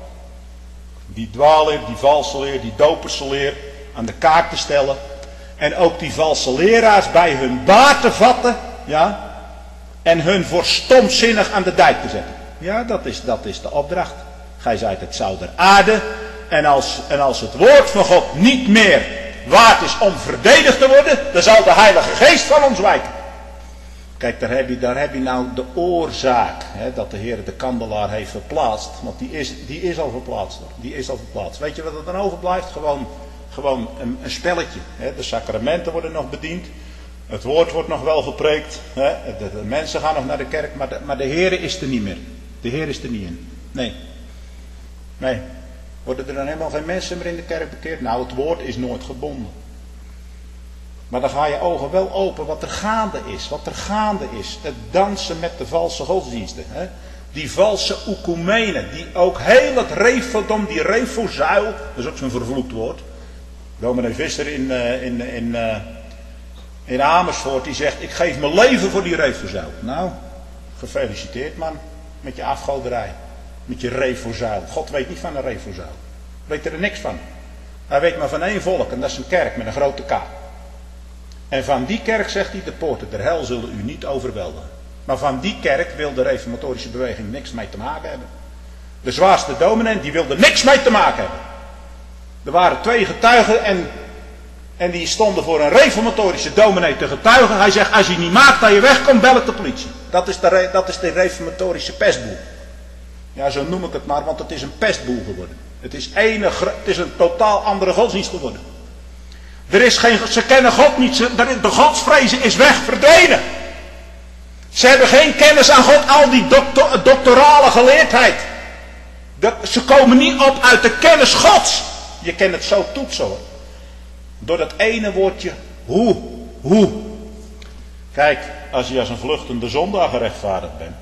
die dwaalleer, die valse leer, die doperse leer aan de kaak te stellen. En ook die valse leraars bij hun baard te vatten. Ja, en hun voor stomzinnig aan de dijk te zetten. Ja, dat is, dat is de opdracht. Gij zijt het zout der aarde. En als, en als het woord van God niet meer waard is om verdedigd te worden, dan zal de Heilige Geest van ons wijken. Kijk, daar heb je, daar heb je nou de oorzaak, hè, dat de Heer de kandelaar heeft verplaatst. Want die is, die is al verplaatst. Die is al verplaatst. Weet je wat er dan overblijft? Gewoon, gewoon een, een spelletje. Hè. De sacramenten worden nog bediend. Het woord wordt nog wel gepreekt. Hè. De, de mensen gaan nog naar de kerk. Maar de, maar de Heer is er niet meer. De Heer is er niet in. Nee. Nee. Worden er dan helemaal geen mensen meer in de kerk bekeerd? Nou, het woord is nooit gebonden. Maar dan ga je ogen wel open wat er gaande is. Wat er gaande is. Het dansen met de valse godsdiensten. Hè? Die valse oekumenen. Die ook heel het refodom, die refozuil. Dat is ook zo'n vervloekt woord. Dominee Visser in, uh, in, in, uh, in Amersfoort. Die zegt, ik geef mijn leven voor die refozuil. Nou, gefeliciteerd man. Met je afgoderij. Met je refozuil. God weet niet van een refozuil. Weet er niks van. Hij weet maar van één volk. En dat is een kerk met een grote K. En van die kerk zegt hij, de poorten der hel zullen u niet overweldigen. Maar van die kerk wil de reformatorische beweging niks mee te maken hebben. De zwaarste dominee, die wilde niks mee te maken hebben. Er waren twee getuigen en, en die stonden voor een reformatorische dominee te getuigen. Hij zegt, als je niet maakt dat je wegkomt, bel ik de politie. Dat is de, dat is de reformatorische pestboel. Ja, zo noem ik het maar, want het is een pestboel geworden. Het is, enig, het is een totaal andere godsdienst geworden. Er is geen, ze kennen God niet, ze, de godsvrezen is weg, verdwenen. Ze hebben geen kennis aan God, al die doctor, doctorale geleerdheid. De, ze komen niet op uit de kennis Gods. Je kan het zo toetsen hoor. Door dat ene woordje, hoe, hoe. Kijk, als je als een vluchtende zondaar gerechtvaardigd bent,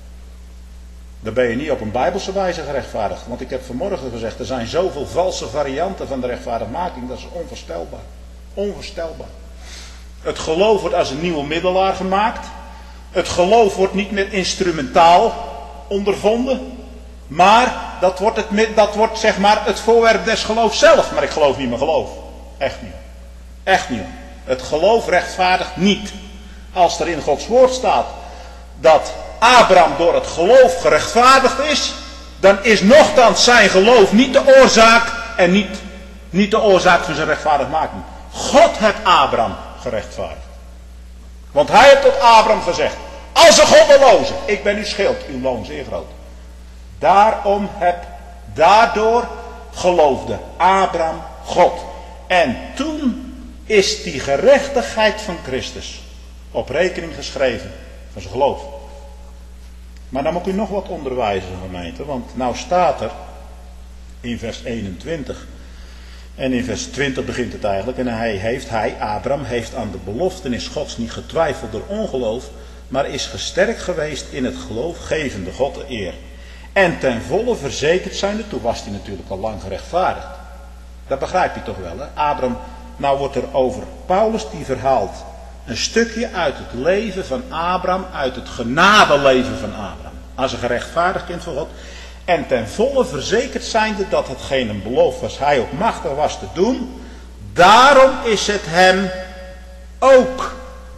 dan ben je niet op een bijbelse wijze gerechtvaardigd. Want ik heb vanmorgen gezegd, er zijn zoveel valse varianten van de rechtvaardigmaking, dat is onvoorstelbaar. Onvoorstelbaar. Het geloof wordt als een nieuwe middelaar gemaakt. Het geloof wordt niet meer instrumentaal ondervonden. Maar dat wordt, het, dat wordt zeg maar het voorwerp des geloofs zelf. Maar ik geloof niet meer geloof. Echt niet. Echt niet. Het geloof rechtvaardigt niet. Als er in Gods woord staat dat Abraham door het geloof gerechtvaardigd is, dan is nochtans zijn geloof niet de oorzaak en niet, niet de oorzaak van zijn rechtvaardigmaking. God heeft Abraham gerechtvaardigd. Want hij heeft tot Abraham gezegd, als een goddeloze, ik ben uw schild, uw loon zeer groot. Daarom heb, daardoor geloofde Abraham God. En toen is die gerechtigheid van Christus op rekening geschreven van zijn geloof. Maar dan moet ik u nog wat onderwijzen, gemeente. Want nou staat er in vers eenentwintig. En in vers twintig begint het eigenlijk. En hij heeft, hij, Abraham, heeft aan de beloftenis Gods niet getwijfeld door ongeloof. Maar is gesterkt geweest in het geloof, gevende God de eer. En ten volle verzekerd zijnde, toen was hij natuurlijk al lang gerechtvaardigd. Dat begrijp je toch wel, hè? Abraham, nou wordt er over Paulus die verhaalt een stukje uit het leven van Abraham, uit het genadeleven van Abraham. Als een gerechtvaardigd kind van God. En ten volle verzekerd zijnde dat hetgeen een beloof was, hij ook machtig was te doen. Daarom is het hem ook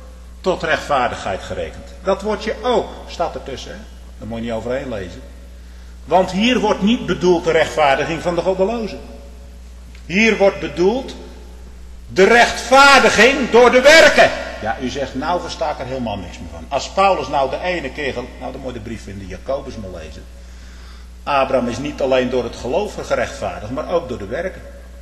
tot rechtvaardigheid gerekend. Dat wordt je ook, staat ertussen. Hè? Daar moet je niet overheen lezen. Want hier wordt niet bedoeld de rechtvaardiging van de goddelozen. Hier wordt bedoeld de rechtvaardiging door de werken. Ja, u zegt, nou versta ik er helemaal niks meer van. Als Paulus nou de ene keer, nou dan moet je de brief in de Jacobus maar lezen. Abraham is niet alleen door het geloof gerechtvaardigd, maar ook door de werken.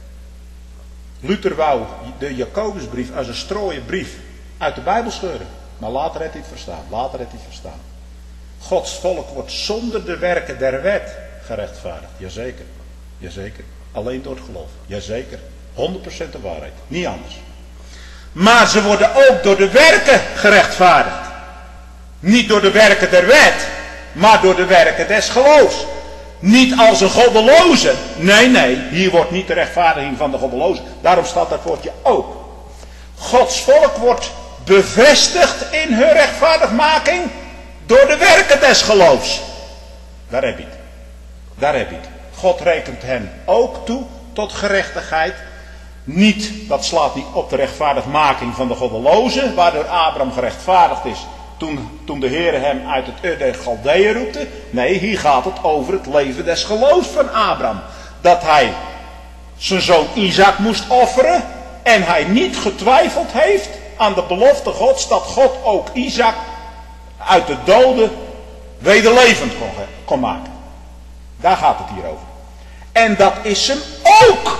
Luther wou de Jacobusbrief als een strooien brief uit de Bijbel scheuren. Maar later heeft hij het verstaan. Later heeft hij het verstaan. Gods volk wordt zonder de werken der wet gerechtvaardigd. Jazeker. Jazeker. Alleen door het geloof. Jazeker. honderd procent de waarheid. Niet anders. Maar ze worden ook door de werken gerechtvaardigd. Niet door de werken der wet, maar door de werken des geloofs. Niet als een goddeloze. Nee, nee. Hier wordt niet de rechtvaardiging van de goddeloze. Daarom staat dat woordje ook. Gods volk wordt bevestigd in hun rechtvaardigmaking door de werken des geloofs. Daar heb je het. Daar heb je het. God rekent hen ook toe tot gerechtigheid. Niet, dat slaat niet op de rechtvaardigmaking van de goddeloze, waardoor Abraham gerechtvaardigd is toen, toen de Heer hem uit het Ur der Galdeeën roepte. Nee, hier gaat het over het leven des geloofs van Abraham. Dat hij zijn zoon Isaac moest offeren en hij niet getwijfeld heeft aan de belofte Gods dat God ook Isaac uit de doden wederlevend kon, kon maken. Daar gaat het hier over. En dat is hem ook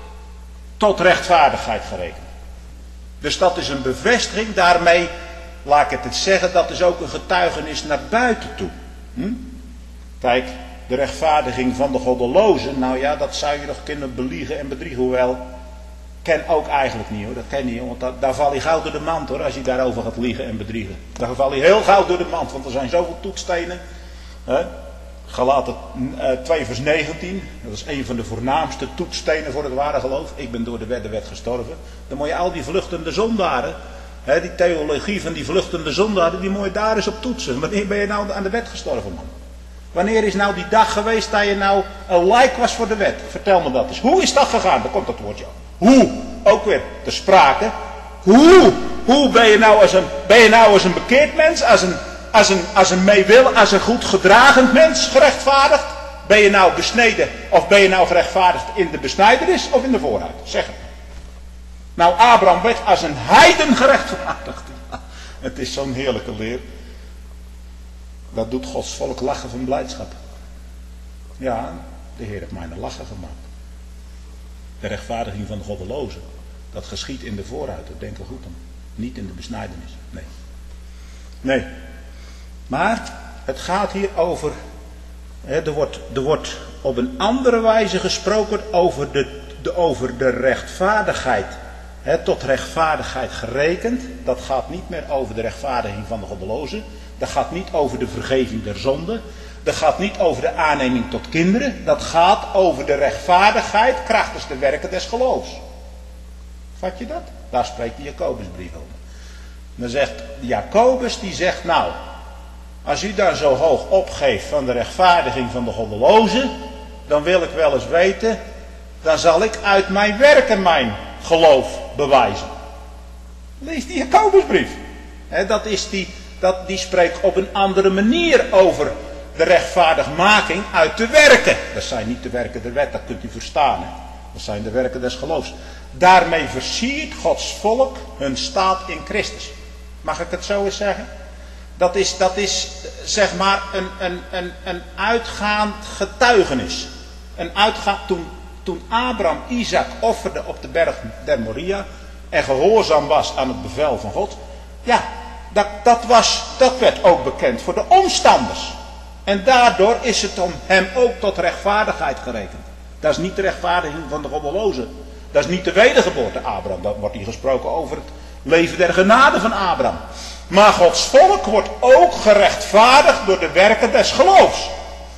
tot rechtvaardigheid gerekend. Dus dat is een bevestiging. Daarmee, laat ik het eens zeggen, dat is ook een getuigenis naar buiten toe. Hm? Kijk, de rechtvaardiging van de goddelozen, nou ja, dat zou je nog kunnen beliegen en bedriegen. Hoewel, ken ook eigenlijk niet hoor, dat ken je niet. Want dat, daar val je gauw door de mand hoor, als je daarover gaat liegen en bedriegen. Daar val je heel gauw door de mand, want er zijn zoveel toetsstenen. Hè? Galaten uh, twee vers negentien, dat is een van de voornaamste toetsstenen voor het ware geloof. Ik ben door de wet de wet gestorven. Dan moet je al die vluchtende zondaren, hè, die theologie van die vluchtende zondaren, die moet je daar eens op toetsen. Wanneer ben je nou aan de wet gestorven, man? Wanneer is nou die dag geweest dat je nou een lijk was voor de wet? Vertel me dat eens. Hoe is dat gegaan? Daar komt dat woordje op. Hoe? Ook weer te sprake. Hoe? Hoe ben je nou als een, ben je nou als een bekeerd mens, als een... Als een, als een meewil, als een goed gedragend mens gerechtvaardigd? Ben je nou besneden of ben je nou gerechtvaardigd in de besnijdenis of in de voorhuid? Zeg het. Nou, Abraham werd als een heiden gerechtvaardigd. Het is zo'n heerlijke leer. Dat doet Gods volk lachen van blijdschap. Ja, de Heer heeft mij een lachen gemaakt. De rechtvaardiging van de goddelozen. Dat geschiet in de voorhuid. Denk er goed aan. Niet in de besnijdenis. Nee. Nee. Maar het gaat hier over, hè, er, wordt, er wordt op een andere wijze gesproken over de, de, over de rechtvaardigheid. Hè, tot rechtvaardigheid gerekend. Dat gaat niet meer over de rechtvaardiging van de goddelozen. Dat gaat niet over de vergeving der zonde. Dat gaat niet over de aanneming tot kinderen. Dat gaat over de rechtvaardigheid krachtens de werken des geloofs. Vat je dat? Daar spreekt de Jacobusbrief over. Dan zegt Jacobus, die zegt nou... Als u daar zo hoog opgeeft van de rechtvaardiging van de goddelozen, dan wil ik wel eens weten, dan zal ik uit mijn werken mijn geloof bewijzen. Lees die Jacobusbrief. He, dat is die, dat, die spreekt op een andere manier over de rechtvaardigmaking uit de werken. Dat zijn niet de werken der wet, dat kunt u verstaan. He. Dat zijn de werken des geloofs. Daarmee versiert Gods volk hun staat in Christus. Mag ik het zo eens zeggen? Dat is, dat is zeg maar een, een, een, een uitgaand getuigenis. Een uitgaand, toen, toen Abraham Isaac offerde op de berg der Moria en gehoorzaam was aan het bevel van God. Ja, dat, dat, was, dat werd ook bekend voor de omstanders. En daardoor is het om hem ook tot rechtvaardigheid gerekend. Dat is niet de rechtvaardiging van de goddelozen. Dat is niet de wedergeboorte Abraham. Dat wordt hier gesproken over het leven der genade van Abraham. Maar Gods volk wordt ook gerechtvaardigd door de werken des geloofs.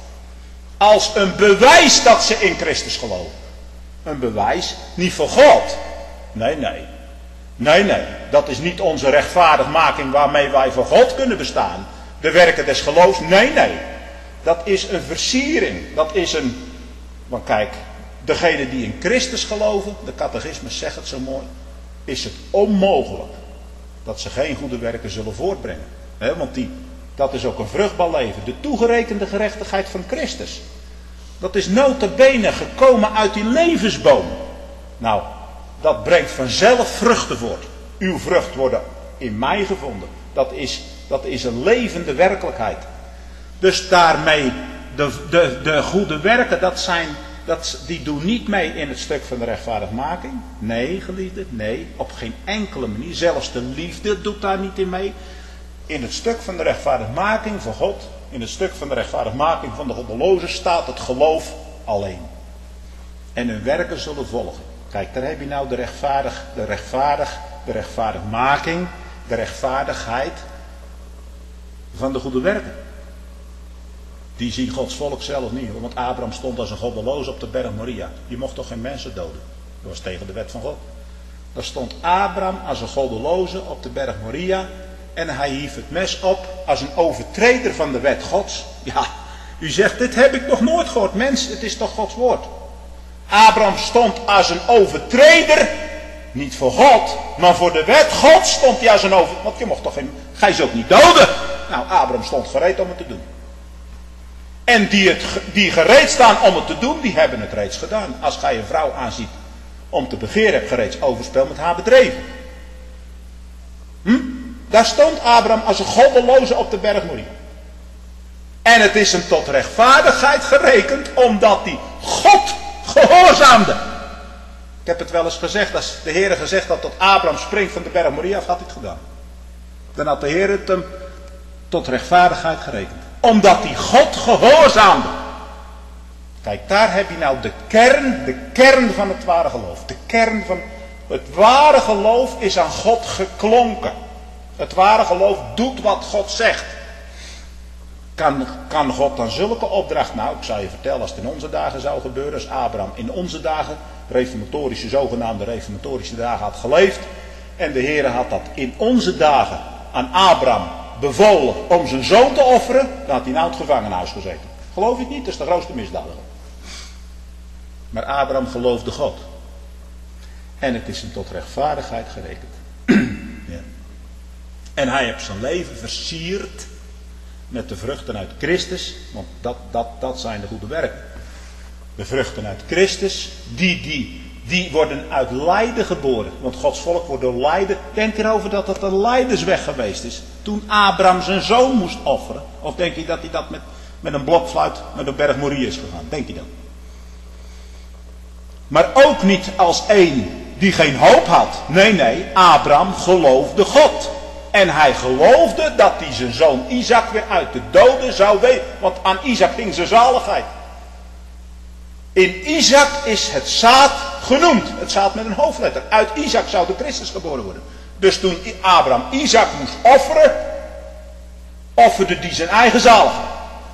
Als een bewijs dat ze in Christus geloven. Een bewijs niet voor God. Nee, nee. Nee, nee. Dat is niet onze rechtvaardigmaking waarmee wij voor God kunnen bestaan. De werken des geloofs. Nee, nee. Dat is een versiering. Dat is een... Want kijk, degene die in Christus geloven, de catechismus zegt het zo mooi, is het onmogelijk dat ze geen goede werken zullen voortbrengen. He, want die, dat is ook een vruchtbaar leven. De toegerekende gerechtigheid van Christus. Dat is nota bene gekomen uit die levensboom. Nou, dat brengt vanzelf vruchten voort. Uw vrucht worden in mij gevonden. Dat is, dat is een levende werkelijkheid. Dus daarmee, de, de, de goede werken, dat zijn, dat, die doen niet mee in het stuk van de rechtvaardigmaking. Nee, geliefde, nee, op geen enkele manier. Zelfs de liefde doet daar niet in mee. In het stuk van de rechtvaardigmaking van God, in het stuk van de rechtvaardigmaking van de goddelozen staat het geloof alleen. En hun werken zullen volgen. Kijk, daar heb je nou de rechtvaardig, de rechtvaardig, de rechtvaardigmaking, de rechtvaardigheid van de goede werken. Die zien Gods volk zelf niet. Want Abraham stond als een goddeloze op de berg Moria. Je mocht toch geen mensen doden? Dat was tegen de wet van God. Daar stond Abraham als een goddeloze op de berg Moria. En hij hief het mes op als een overtreder van de wet Gods. Ja, u zegt, dit heb ik nog nooit gehoord. Mens, het is toch Gods woord. Abraham stond als een overtreder. Niet voor God, maar voor de wet Gods stond hij als een overtreder. Want je mocht toch geen... Gij zult niet doden. Nou, Abraham stond gereed om het te doen. En die, het, die gereed staan om het te doen, die hebben het reeds gedaan. Als gij een vrouw aanziet om te begeren, heb je reeds overspel met haar bedreven. Hm? Daar stond Abraham als een goddeloze op de berg Moria. En het is hem tot rechtvaardigheid gerekend, omdat hij God gehoorzaamde. Ik heb het wel eens gezegd, als de Heer gezegd had tot Abraham springt van de berg Moria, had hij het gedaan. Dan had de Heer het hem tot rechtvaardigheid gerekend. Omdat hij God gehoorzaamde. Kijk, daar heb je nou de kern, de kern van het ware geloof. De kern van het ware geloof is aan God geklonken. Het ware geloof doet wat God zegt. Kan, kan God dan zulke opdracht, nou ik zou je vertellen als het in onze dagen zou gebeuren, als Abraham in onze dagen, reformatorische, zogenaamde reformatorische dagen had geleefd. En de Heer had dat in onze dagen aan Abraham bevolen om zijn zoon te offeren, dan had hij nou in het gevangenhuis gezeten. Geloof je het niet? Dat is de grootste misdadiger. Maar Abraham geloofde God. En het is hem tot rechtvaardigheid gerekend. Ja. En hij heeft zijn leven versierd met de vruchten uit Christus. Want dat, dat, dat zijn de goede werken. De vruchten uit Christus, die, die, die worden uit lijden geboren. Want Gods volk wordt door lijden. Denk erover dat het een lijdensweg geweest is. Toen Abraham zijn zoon moest offeren. Of denk je dat hij dat met, met een blokfluit met een berg Moria is gegaan? Denk je dat? Maar ook niet als één die geen hoop had. Nee, nee, Abraham geloofde God. En hij geloofde dat hij zijn zoon Isaac weer uit de doden zou weten. Want aan Isaac ging zijn zaligheid. In Isaac is het zaad genoemd. Het zaad met een hoofdletter. Uit Isaac zou de Christus geboren worden. Dus toen Abraham Isaac moest offeren, offerde hij zijn eigen zaligheid.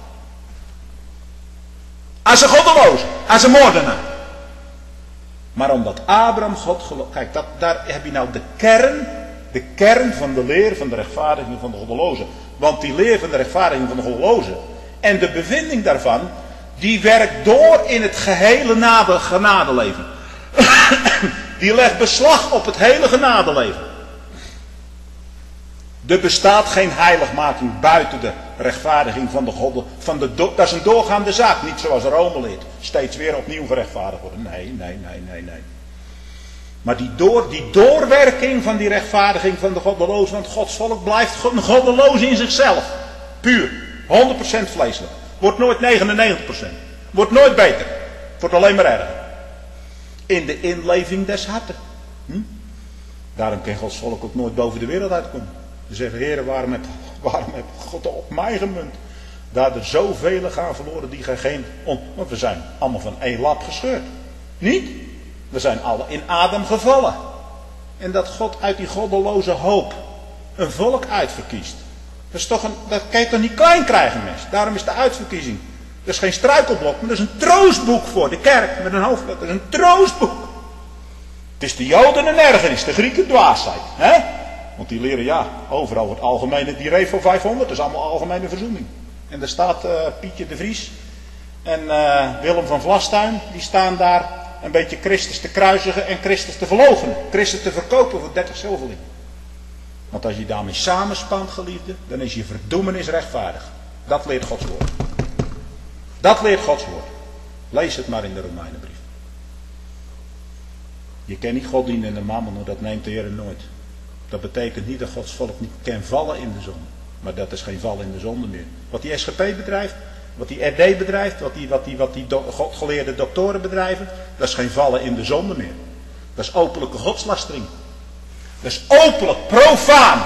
Als een goddeloos, als een moordenaar. Maar omdat Abraham God gelooft. Kijk, dat, daar heb je nou de kern. De kern van de leer van de rechtvaardiging van de goddelozen. Want die leer van de rechtvaardiging van de goddelozen. En de bevinding daarvan. Die werkt door in het gehele genadeleven. Die legt beslag op het hele genadeleven. Er bestaat geen heiligmaking buiten de rechtvaardiging van de God. Van de do- dat is een doorgaande zaak. Niet zoals Rome leert. Steeds weer opnieuw gerechtvaardigd worden. Nee, nee, nee, nee, nee. Maar die, door, die doorwerking van die rechtvaardiging van de goddelozen. Want Gods volk blijft een goddeloos in zichzelf. Puur. honderd procent vleeselijk. Wordt nooit negenennegentig procent. Wordt nooit beter. Wordt alleen maar erger. In de inleving des harten. Hm? Daarom kan Gods volk ook nooit boven de wereld uitkomen. Ze zeggen, Heer, waarom heb, waarom heb God op mij gemunt? Daar er zoveel gaan verloren die geen... On, want we zijn allemaal van één lap gescheurd. Niet? We zijn alle in Adam gevallen. En dat God uit die goddeloze hoop een volk uitverkiest. Dat, is toch een, dat kan je toch niet klein krijgen, mens. Daarom is de uitverkiezing. Dat is geen struikelblok, maar dat is een troostboek voor de kerk. Met een hoofdletter. Dat is een troostboek. Het is de Joden een ergernis, de Grieken dwaasheid. Hè? Want die leren, ja, overal wordt algemene, die Revo vijfhonderd, dat is allemaal algemene verzoening. En daar staat uh, Pietje de Vries en uh, Willem van Vlastuin, die staan daar een beetje Christus te kruisigen en Christus te verloochenen. Christus te verkopen voor dertig zilverlingen. Want als je daarmee samenspant, geliefde, dan is je verdoemenis rechtvaardig. Dat leert Gods woord. Dat leert Gods woord. Lees het maar in de Romeinenbrief. Je kent niet God dienen in de mammon, dat neemt de Heer nooit. Dat betekent niet dat Gods volk niet kan vallen in de zonde. Maar dat is geen val in de zonde meer. Wat die S G P bedrijft, wat die R D bedrijft, wat die, wat die, wat die do, godgeleerde doktoren bedrijven, dat is geen vallen in de zonde meer. Dat is openlijke godslastering. Dat is openlijk, profaan.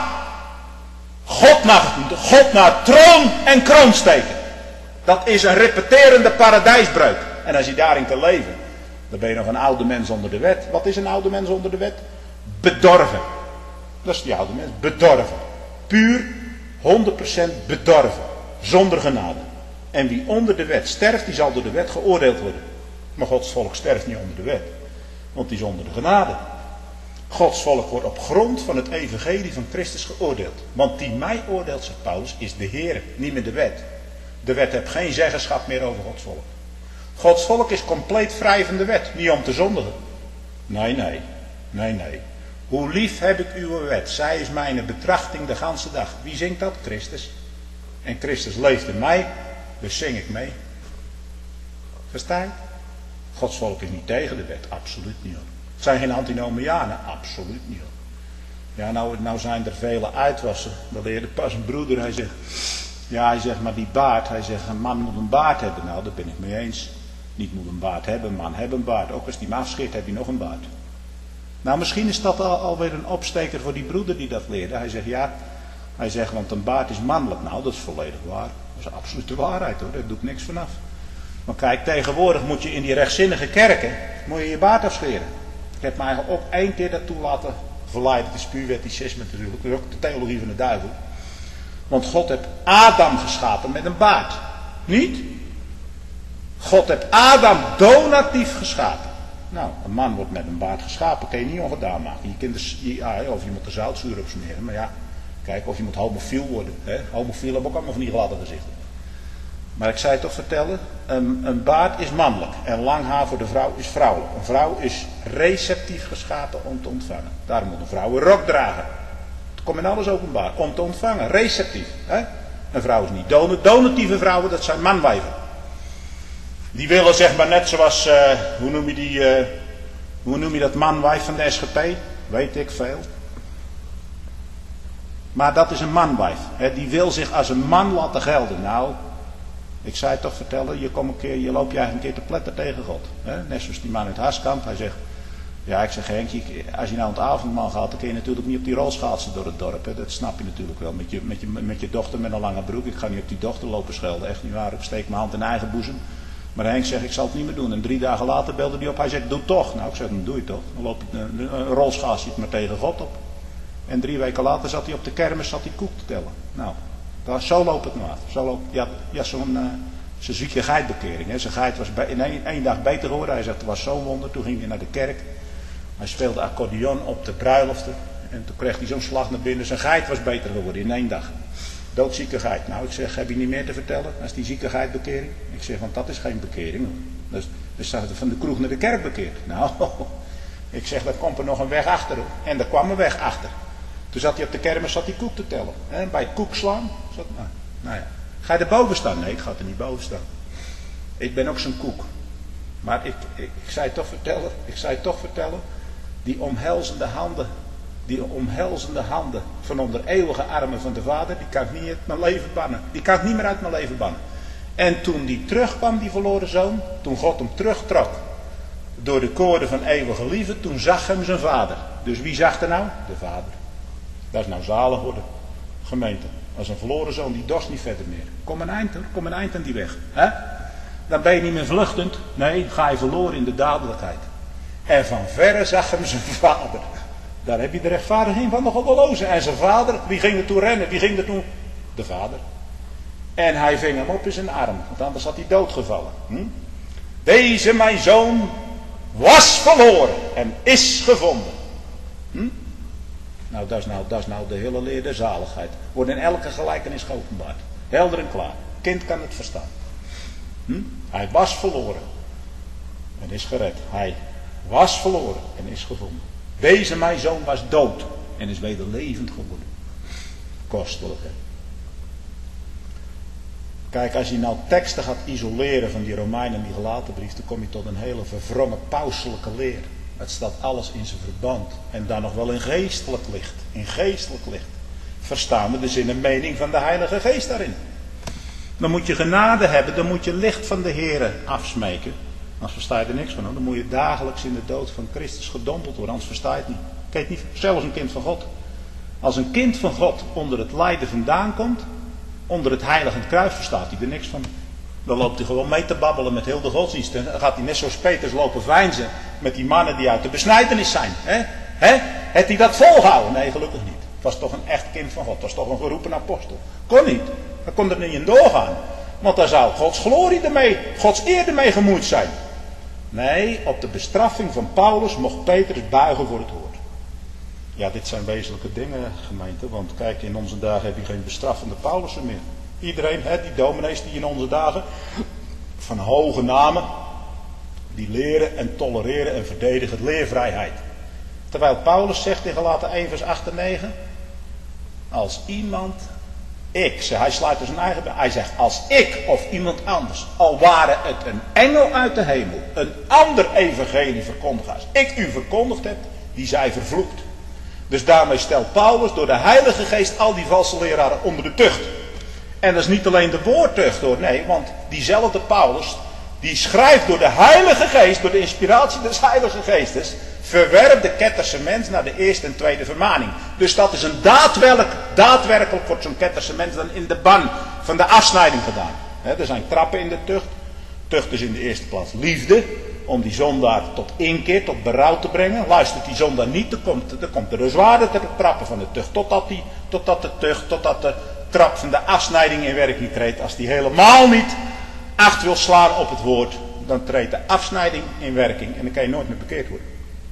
God naar, God naar troon en kroon steken. Dat is een repeterende paradijsbreuk. En als je daarin kan leven, dan ben je nog een oude mens onder de wet. Wat is een oude mens onder de wet? Bedorven. Dat is die oude mens. Bedorven. Puur, honderd procent bedorven. Zonder genade. En wie onder de wet sterft, die zal door de wet geoordeeld worden. Maar Gods volk sterft niet onder de wet. Want die is onder de genade. Gods volk wordt op grond van het evangelie van Christus geoordeeld. Want die mij oordeelt, zegt Paulus, is de Heer, niet meer de wet. De wet heeft geen zeggenschap meer over Gods volk. Gods volk is compleet vrij van de wet. Niet om te zondigen. Nee, nee. Nee, nee. Hoe lief heb ik uw wet. Zij is mijn betrachting de ganse dag. Wie zingt dat? Christus. En Christus leeft in mij. Dus zing ik mee. Versta je? Gods volk is niet tegen de wet. Absoluut niet hoor. Het zijn geen antinomianen. Absoluut niet hoor. Ja, nou, nou zijn er vele uitwassen. Dat leerde pas een broeder. Hij zegt. Ja, hij zegt maar die baard. Hij zegt een man moet een baard hebben. Nou, daar ben ik mee eens. Niet moet een baard hebben. Een man heeft een baard. Ook als die hem afscheert heb je nog een baard. Nou, misschien is dat al, alweer een opsteker voor die broeder die dat leerde. Hij zegt ja. Hij zegt want een baard is mannelijk. Nou, dat is volledig waar. Dat is absolute waarheid hoor. Daar doe ik niks vanaf. Maar kijk, tegenwoordig moet je in die rechtzinnige kerken. Moet je je baard afscheren. Ik heb mij ook één keer daartoe laten verleiden. Het is puur wetticisme natuurlijk. Dat is ook de theologie van de duivel. Want God heeft Adam geschapen met een baard. Niet? God heeft Adam donatief geschapen. Nou, een man wordt met een baard geschapen. Kan je niet ongedaan maken. Je kunt dus, ja, of je moet er zoutzuur op smeren. Maar ja, kijk, of je moet homofiel worden. Hè? Homofiel hebben ook allemaal van die gladde gezichten. Maar ik zei toch vertellen. Een, een baard is mannelijk. En lang haar voor de vrouw is vrouwelijk. Een vrouw is receptief geschapen om te ontvangen. Daarom moet een vrouw een rok dragen. Het komt in alles openbaar. Om te ontvangen. Receptief. Hè? Een vrouw is niet donat. Donatieve vrouwen, dat zijn manwijven. Die willen zeg maar net zoals, uh, hoe noem je die, uh, hoe noem je dat manwijf van de S G P? Weet ik veel. Maar dat is een manwijf. Hè? Die wil zich als een man laten gelden. Nou, ik zei het toch vertellen, je, kom een keer, je loopt je eigenlijk een keer te pletten tegen God. Hè? Net zoals die man uit Haaskamp, hij zegt, ja ik zeg Henkje, als je nou aan het avondmaal gaat, dan kun je natuurlijk niet op die rol schaatsen door het dorp. Hè? Dat snap je natuurlijk wel, met je, met, je, met je dochter met een lange broek. Ik ga niet op die dochter lopen schelden, echt niet waar, ik steek mijn hand in eigen boezem. Maar Henk zegt, ik zal het niet meer doen. En drie dagen later belde hij op, hij zegt, doe toch. Nou, ik zeg, dan doe je toch. Dan loop je een, een rolschaats je het maar tegen God op. En drie weken later zat hij op de kermis, zat hij koek te tellen. Nou, daar, zo loopt het nou af. Zo loopt, ja, ja zo'n uh, zo'n zieke geitbekering. Hè. Zijn geit was bij, in één, één dag beter geworden. Hij zegt, het was zo'n wonder. Toen ging hij naar de kerk. Hij speelde accordeon op de bruiloften. En toen kreeg hij zo'n slag naar binnen. Zijn geit was beter geworden in één dag. Doodzieke geit. Nou, ik zeg, heb je niet meer te vertellen? Dat is die zieke geitbekering. Ik zeg, want dat is geen bekering. Dus, dus staat er van de kroeg naar de kerk bekeerd. Nou, ik zeg, daar komt er nog een weg achter. En daar kwam een weg achter. Toen zat hij op de kermis, zat hij koek te tellen. En bij het koek slaan. Zat, nou, nou ja. Ga je er boven staan? Nee, ik ga er niet boven staan. Ik ben ook zo'n koek. Maar ik, ik, ik zei toch vertellen, ik zei toch vertellen, die omhelzende handen, die omhelzende handen van onder eeuwige armen van de Vader, die kan ik niet uit mijn leven bannen. Die kan ik niet meer uit mijn leven bannen. En toen die terugkwam, die verloren zoon, toen God hem terugtrok door de koorden van eeuwige liefde, toen zag hem zijn vader. Dus wie zag er nou? De Vader. Dat is nou zalig worden, gemeente. Als een verloren zoon, die dorst niet verder meer. Kom een eind hoor, kom een eind aan die weg. Hè? Dan ben je niet meer vluchtend. Nee, ga je verloren in de dadelijkheid. En van verre zag hem zijn vader. Daar heb je de rechtvaardiging van de goddelozen. En zijn vader, wie ging er toe rennen? Wie ging er toe? De Vader. En hij ving hem op in zijn arm, want anders had hij doodgevallen. Hm? Deze mijn zoon was verloren en is gevonden. Hm? Nou, dat is nou, dat is nou de hele leer der zaligheid. Wordt in elke gelijkenis geopenbaard. Helder en klaar. Kind kan het verstaan. Hm? Hij was verloren en is gered. Hij was verloren en is gevonden. Deze mijn zoon was dood en is weder levend geworden. kostelijk. Hè? Kijk, als je nou teksten gaat isoleren van die Romeinen en die Galatenbrief, dan kom je tot een hele verwrongen pauselijke leer. Het staat alles in zijn verband. En dan nog wel in geestelijk licht. In geestelijk licht. Verstaan we dus in de mening van de Heilige Geest daarin. Dan moet je genade hebben, dan moet je licht van de Here afsmeken. Anders versta je er niks van. Dan moet je dagelijks in de dood van Christus gedompeld worden, anders versta je het niet. Kijk niet, zelfs een kind van God. Als een kind van God onder het lijden vandaan komt, onder het heilige kruis, verstaat hij er niks van. Dan loopt hij gewoon mee te babbelen met heel de godsdienst. Dan gaat hij net zoals Peters lopen veinzen met die mannen die uit de besnijdenis zijn. He? He? Heeft hij dat volgehouden? Nee, gelukkig niet. Het was toch een echt kind van God. Het was toch een geroepen apostel. Kon niet. Dan kon er niet in doorgaan. Want daar zou Gods glorie ermee, Gods eer ermee gemoeid zijn. Nee, op de bestraffing van Paulus mocht Petrus buigen voor het woord. Ja, dit zijn wezenlijke dingen, gemeente. Want kijk, in onze dagen heb je geen bestraffende Paulussen meer. Iedereen, hè, die dominees die in onze dagen van hoge namen, die leren en tolereren en verdedigen leervrijheid. Terwijl Paulus zegt in Galaten één vers acht en negen, als iemand, ik, hij sluit er zijn eigen bij, hij zegt als ik of iemand anders, al ware het een engel uit de hemel, een ander evangelie verkondigd als ik u verkondigd heb, die zij vervloekt. Dus daarmee stelt Paulus door de Heilige Geest al die valse leraren onder de tucht. En dat is niet alleen de woordtucht hoor, nee, want diezelfde Paulus, die schrijft door de Heilige Geest, door de inspiratie des Heilige Geestes, verwerp de ketterse mens naar de eerste en tweede vermaning. Dus dat is een daadwerkelijk, daadwerkelijk wordt zo'n ketterse mens dan in de ban van de afsnijding gedaan. He, er zijn trappen in de tucht. Tucht is in de eerste plaats liefde, om die zondaar tot inkeer, tot berouw te brengen. Luistert die zondaar niet, dan komt, dan komt er de zwaarde ter trappen van de tucht, totdat, die, totdat de tucht, totdat de trap van de afsnijding in werking treedt. Als die helemaal niet acht wil slaan op het woord, dan treedt de afsnijding in werking en dan kan je nooit meer bekeerd worden.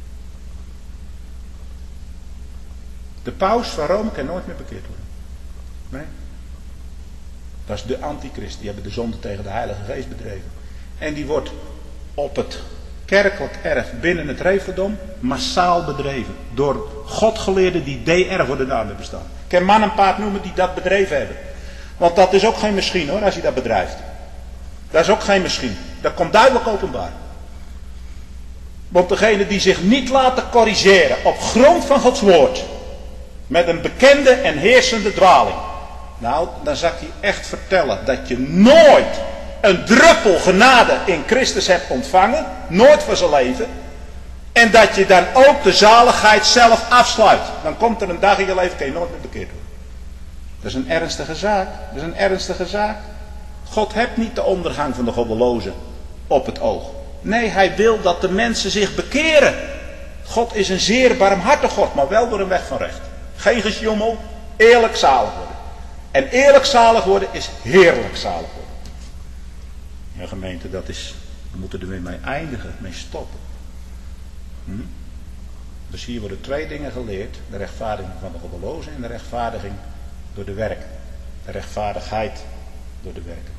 De paus van Rome kan nooit meer bekeerd worden. Nee. Dat is de antichrist. Die hebben de zonde tegen de Heilige Geest bedreven. En die wordt op het kerkelijk erf binnen het Referdom massaal bedreven. Door godgeleerden die D R voor de naam hebben staan. Ik kan man en paard noemen die dat bedreven hebben. Want dat is ook geen misschien hoor, als je dat bedrijft. Dat is ook geen misschien. Dat komt duidelijk openbaar. Want degene die zich niet laten corrigeren op grond van Gods woord, met een bekende en heersende dwaling. Nou, dan zal ik je echt vertellen dat je nooit een druppel genade in Christus hebt ontvangen. Nooit van zijn leven. En dat je dan ook de zaligheid zelf afsluit. Dan komt er een dag in je leven, kan je nooit meer bekeerd worden. Dat is een ernstige zaak. Dat is een ernstige zaak. God hebt niet de ondergang van de goddelozen op het oog. Nee, hij wil dat de mensen zich bekeren. God is een zeer barmhartig God, maar wel door een weg van recht. Geen gesjoemel, eerlijk zalig worden. En eerlijk zalig worden is heerlijk zalig worden. Ja, gemeente, dat is, we moeten er weer mee eindigen, mee stoppen. Hm? Dus hier worden twee dingen geleerd. De rechtvaardiging van de goddelozen en de rechtvaardiging door de werken. De rechtvaardigheid door de werken.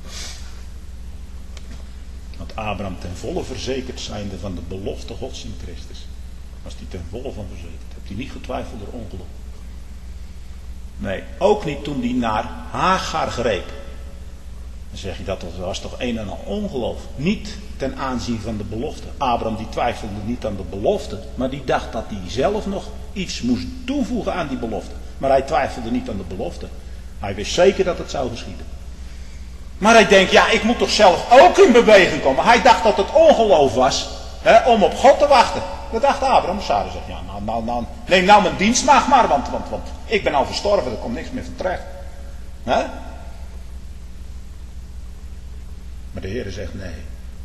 Want Abraham ten volle verzekerd zijnde van de belofte Gods in Christus. Was hij ten volle van verzekerd. Heeft hij niet getwijfeld door ongeloof. Nee, ook niet toen hij naar Hagar greep. Dan zeg je dat, dat was toch een en al ongeloof. Niet ten aanzien van de belofte. Abraham die twijfelde niet aan de belofte. Maar die dacht dat hij zelf nog iets moest toevoegen aan die belofte. Maar hij twijfelde niet aan de belofte. Hij wist zeker dat het zou geschieden. Maar hij denkt, ja, ik moet toch zelf ook in beweging komen. Hij dacht dat het ongeloof was, hè, om op God te wachten. Dat dacht Abraham. Sarah zegt, ja, nou, nou, nou, neem nou mijn dienstmaagd maar, want, want, want ik ben al verstorven, er komt niks meer van terecht. Hè? Maar de Heer zegt, nee.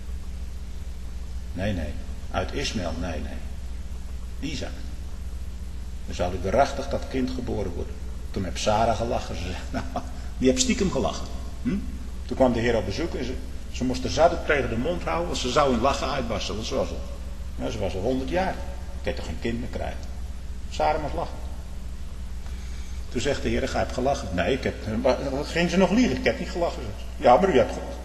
Nee, nee. Uit Ismaël, nee, nee. Isaac. Dan zal ik waarachtig dat kind geboren worden. Toen heb Sarah gelachen. Ze zegt, nou, die heeft stiekem gelachen. Hm? Toen kwam de Heer op bezoek en ze, ze moest de zaddoek tegen de mond houden, want ze zou in lachen uitbarsten. Want ze was al, ja, ze was al honderd jaar. Ik kan toch geen kind meer krijgen. Sarah moest lachen. Toen zegt de Heer, gij hebt gelachen. Nee, ik heb, ging ze nog liegen? Ik heb niet gelachen. Ja, maar u hebt gelachen.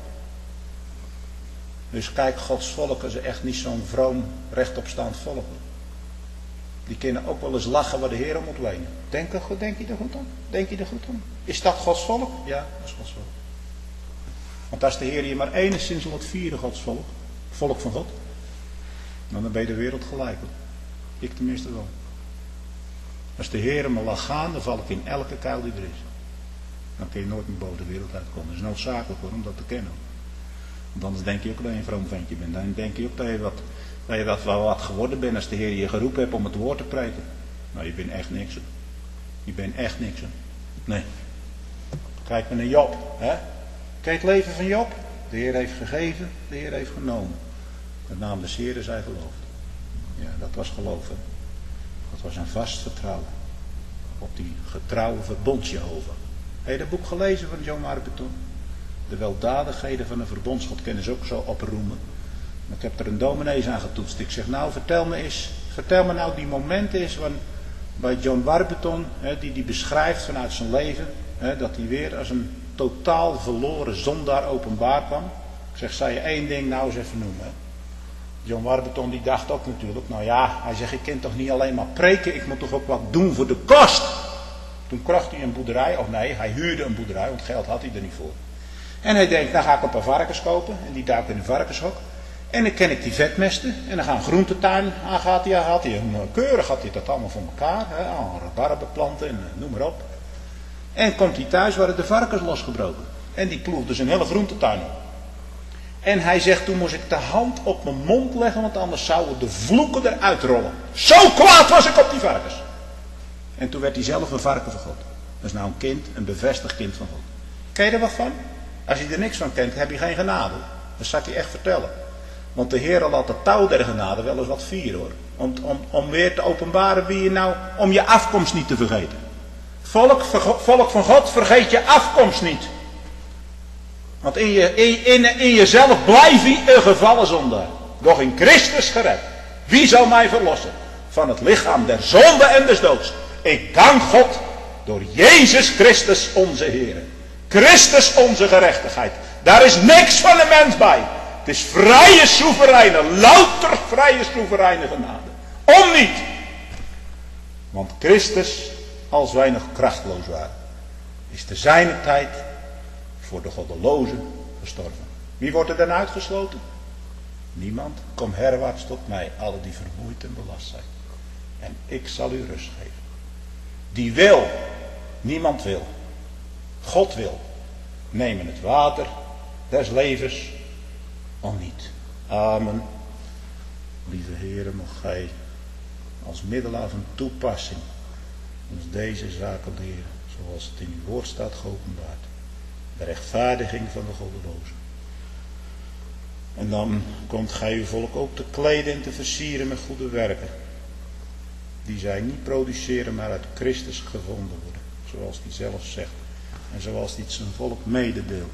Dus kijk, Gods volk is echt niet zo'n vroom, rechtopstaand volk. Die kunnen ook wel eens lachen waar de Heer om moet lenen. Denk, er, denk je er goed aan? Denk je er goed aan? Is dat Gods volk? Ja, dat is Gods volk. Want als de Heer je maar enigszins laat vieren, Gods volk, volk van God, dan ben je de wereld gelijk. Ik tenminste wel. Als de Heer me laat gaan, dan val ik in elke kuil die er is. Dan kun je nooit meer boven de wereld uitkomen. Dat is noodzakelijk hoor, om dat te kennen. Want anders denk je ook dat je een vroom ventje bent. Dan denk je ook dat je wat, dat je wat, wel wat geworden bent als de Heer je geroepen hebt om het woord te preken. Nou, je bent echt niks. Hoor. Je bent echt niks. Hoor. Nee. Kijk maar naar Job. Hè? Kijk het leven van Job. De Heer heeft gegeven, de Heer heeft genomen. Met naam des Heeren zij geloofd. Ja, dat was geloven. Dat was een vast vertrouwen. Op die getrouwe verbondsjehovah. Heb je dat boek gelezen van John Warburton? De weldadigheden van een verbondsgod kennen ze ook zo oproemen. Maar ik heb er een dominees aan getoetst. Ik zeg nou vertel me eens. Vertel me nou die momenten eens. Van, bij John Warburton. Hè, die die beschrijft vanuit zijn leven. Hè, dat hij weer als een totaal verloren zondaar openbaar kwam. Ik zeg zou je één ding nou eens even noemen. Hè? John Warburton die dacht ook natuurlijk. Nou ja hij zegt ik kan toch niet alleen maar preken. Ik moet toch ook wat doen voor de kost. Toen kocht hij een boerderij, of nee, hij huurde een boerderij, want geld had hij er niet voor. En hij denkt, nou ga ik een paar varkens kopen, en die duiken in een varkenshok. En dan ken ik die vetmesten, en dan gaan een groentetuin aan, gaat hij, gaat hij een, keurig gaat hij dat allemaal voor elkaar, hè, rabarber planten en noem maar op. En komt hij thuis, waren de varkens losgebroken. En die ploegde zijn hele groentetuin op. En hij zegt, toen moest ik de hand op mijn mond leggen, want anders zouden de vloeken eruit rollen. Zo kwaad was ik op die varkens. En toen werd hij zelf een varken van God. Dat is nou een kind, een bevestigd kind van God. Ken je er wat van? Als je er niks van kent, heb je geen genade. Dat zal ik je echt vertellen. Want de Heer laat de touw der genade wel eens wat vieren hoor. Om, om, om weer te openbaren wie je nou, om je afkomst niet te vergeten. Volk, volk van God, vergeet je afkomst niet. Want in, je, in, in, in jezelf blijf je een gevallen zondaar. Doch in Christus gered. Wie zal mij verlossen? Van het lichaam der zonde en des doods. Ik dank God door Jezus Christus onze Heer. Christus onze gerechtigheid. Daar is niks van een mens bij. Het is vrije soevereine, louter vrije soevereine genade. Om niet. Want Christus, als wij nog krachtloos waren, is te zijner tijd voor de goddelozen gestorven. Wie wordt er dan uitgesloten? Niemand. Kom herwaarts tot mij, alle die vermoeid en belast zijn. En ik zal u rust geven. Die wil, niemand wil. God wil. Nemen het water des levens om niet. Amen. Lieve Heere, mocht gij als middelaar van toepassing ons deze zaken leren, zoals het in uw woord staat geopenbaard. De rechtvaardiging van de goddelozen. En dan komt gij uw volk ook te kleden en te versieren met goede werken. Die zij niet produceren, maar uit Christus gevonden worden. Zoals hij zelf zegt. En zoals hij het zijn volk mededeelt.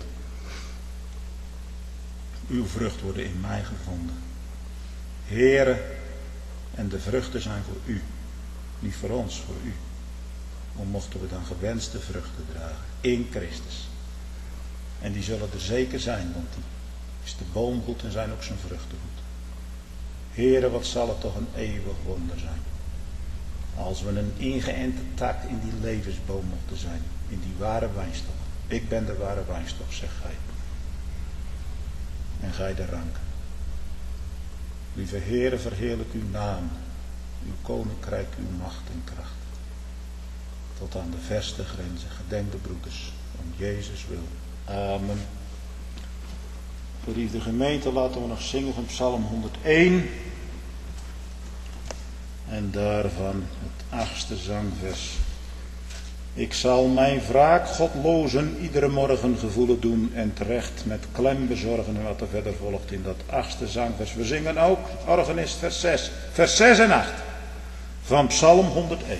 Uw vrucht worden in mij gevonden. Heere, en de vruchten zijn voor u. Niet voor ons, voor u. Dan mochten we dan gewenste vruchten dragen. In Christus. En die zullen er zeker zijn, want die is de boom goed en zijn ook zijn vruchten goed. Heere, wat zal het toch een eeuwig wonder zijn. Als we een ingeënte tak in die levensboom mochten zijn. In die ware wijnstok. Ik ben de ware wijnstok, zegt gij. En gij de rank. Lieve Heere, verheerlijk uw naam. Uw koninkrijk, uw macht en kracht. Tot aan de verste grenzen. Gedenk de broeders. Om Jezus wil. Amen. Geliefde gemeente, laten we nog zingen van Psalm honderdéén. En daarvan het achtste zangvers. Ik zal mijn wraak godlozen iedere morgen gevoelen doen en terecht met klem bezorgen. En wat er verder volgt in dat achtste zangvers. We zingen ook, organist, vers zes. Vers zes en acht van Psalm honderdéén.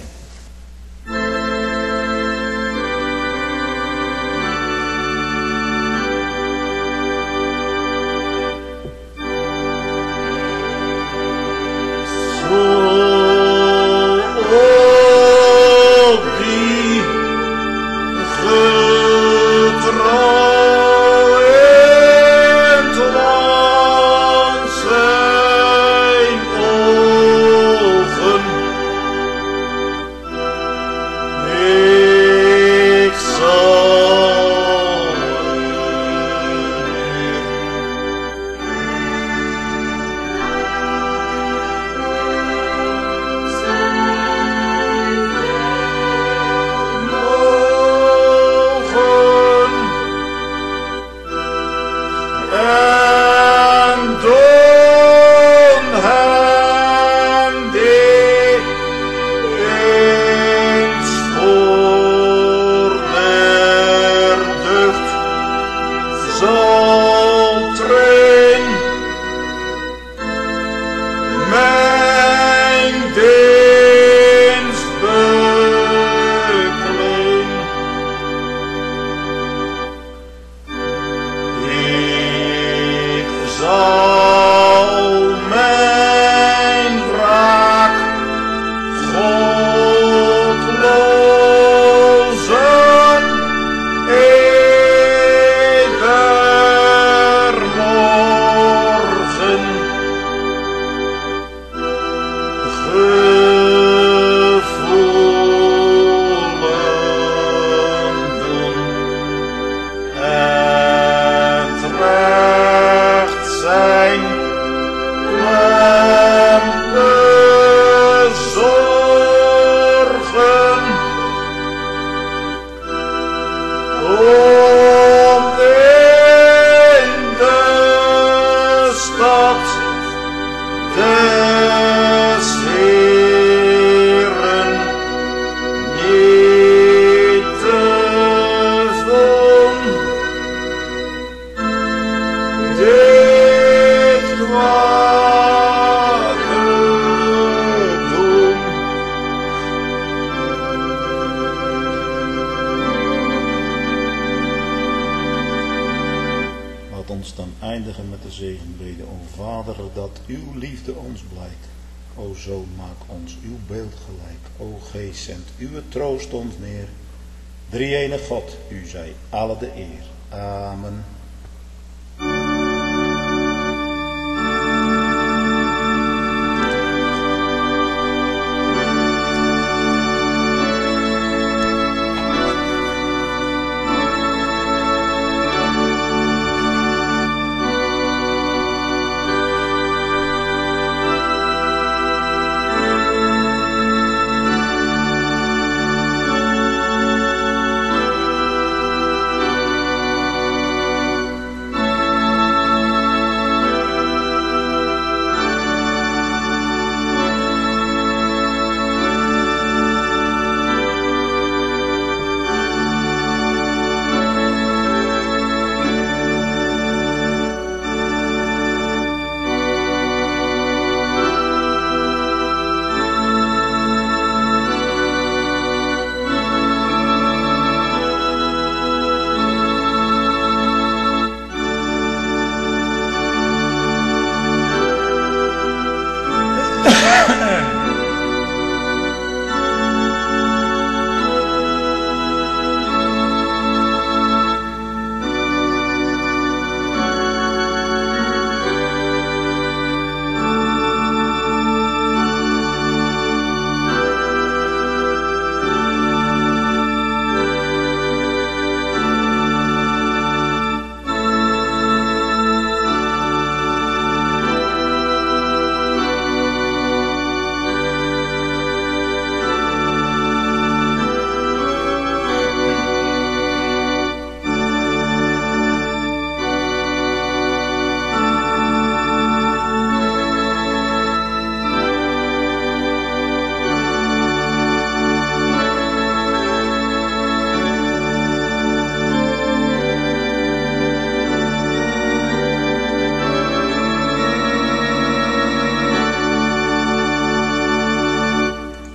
eindigen met de zegenbede. O Vader, dat uw liefde ons blijkt. O Zoon, maak ons uw beeld gelijk. O Geest, zendt uw troost ons neer. Drie-enige God, u zij alle de eer. Amen.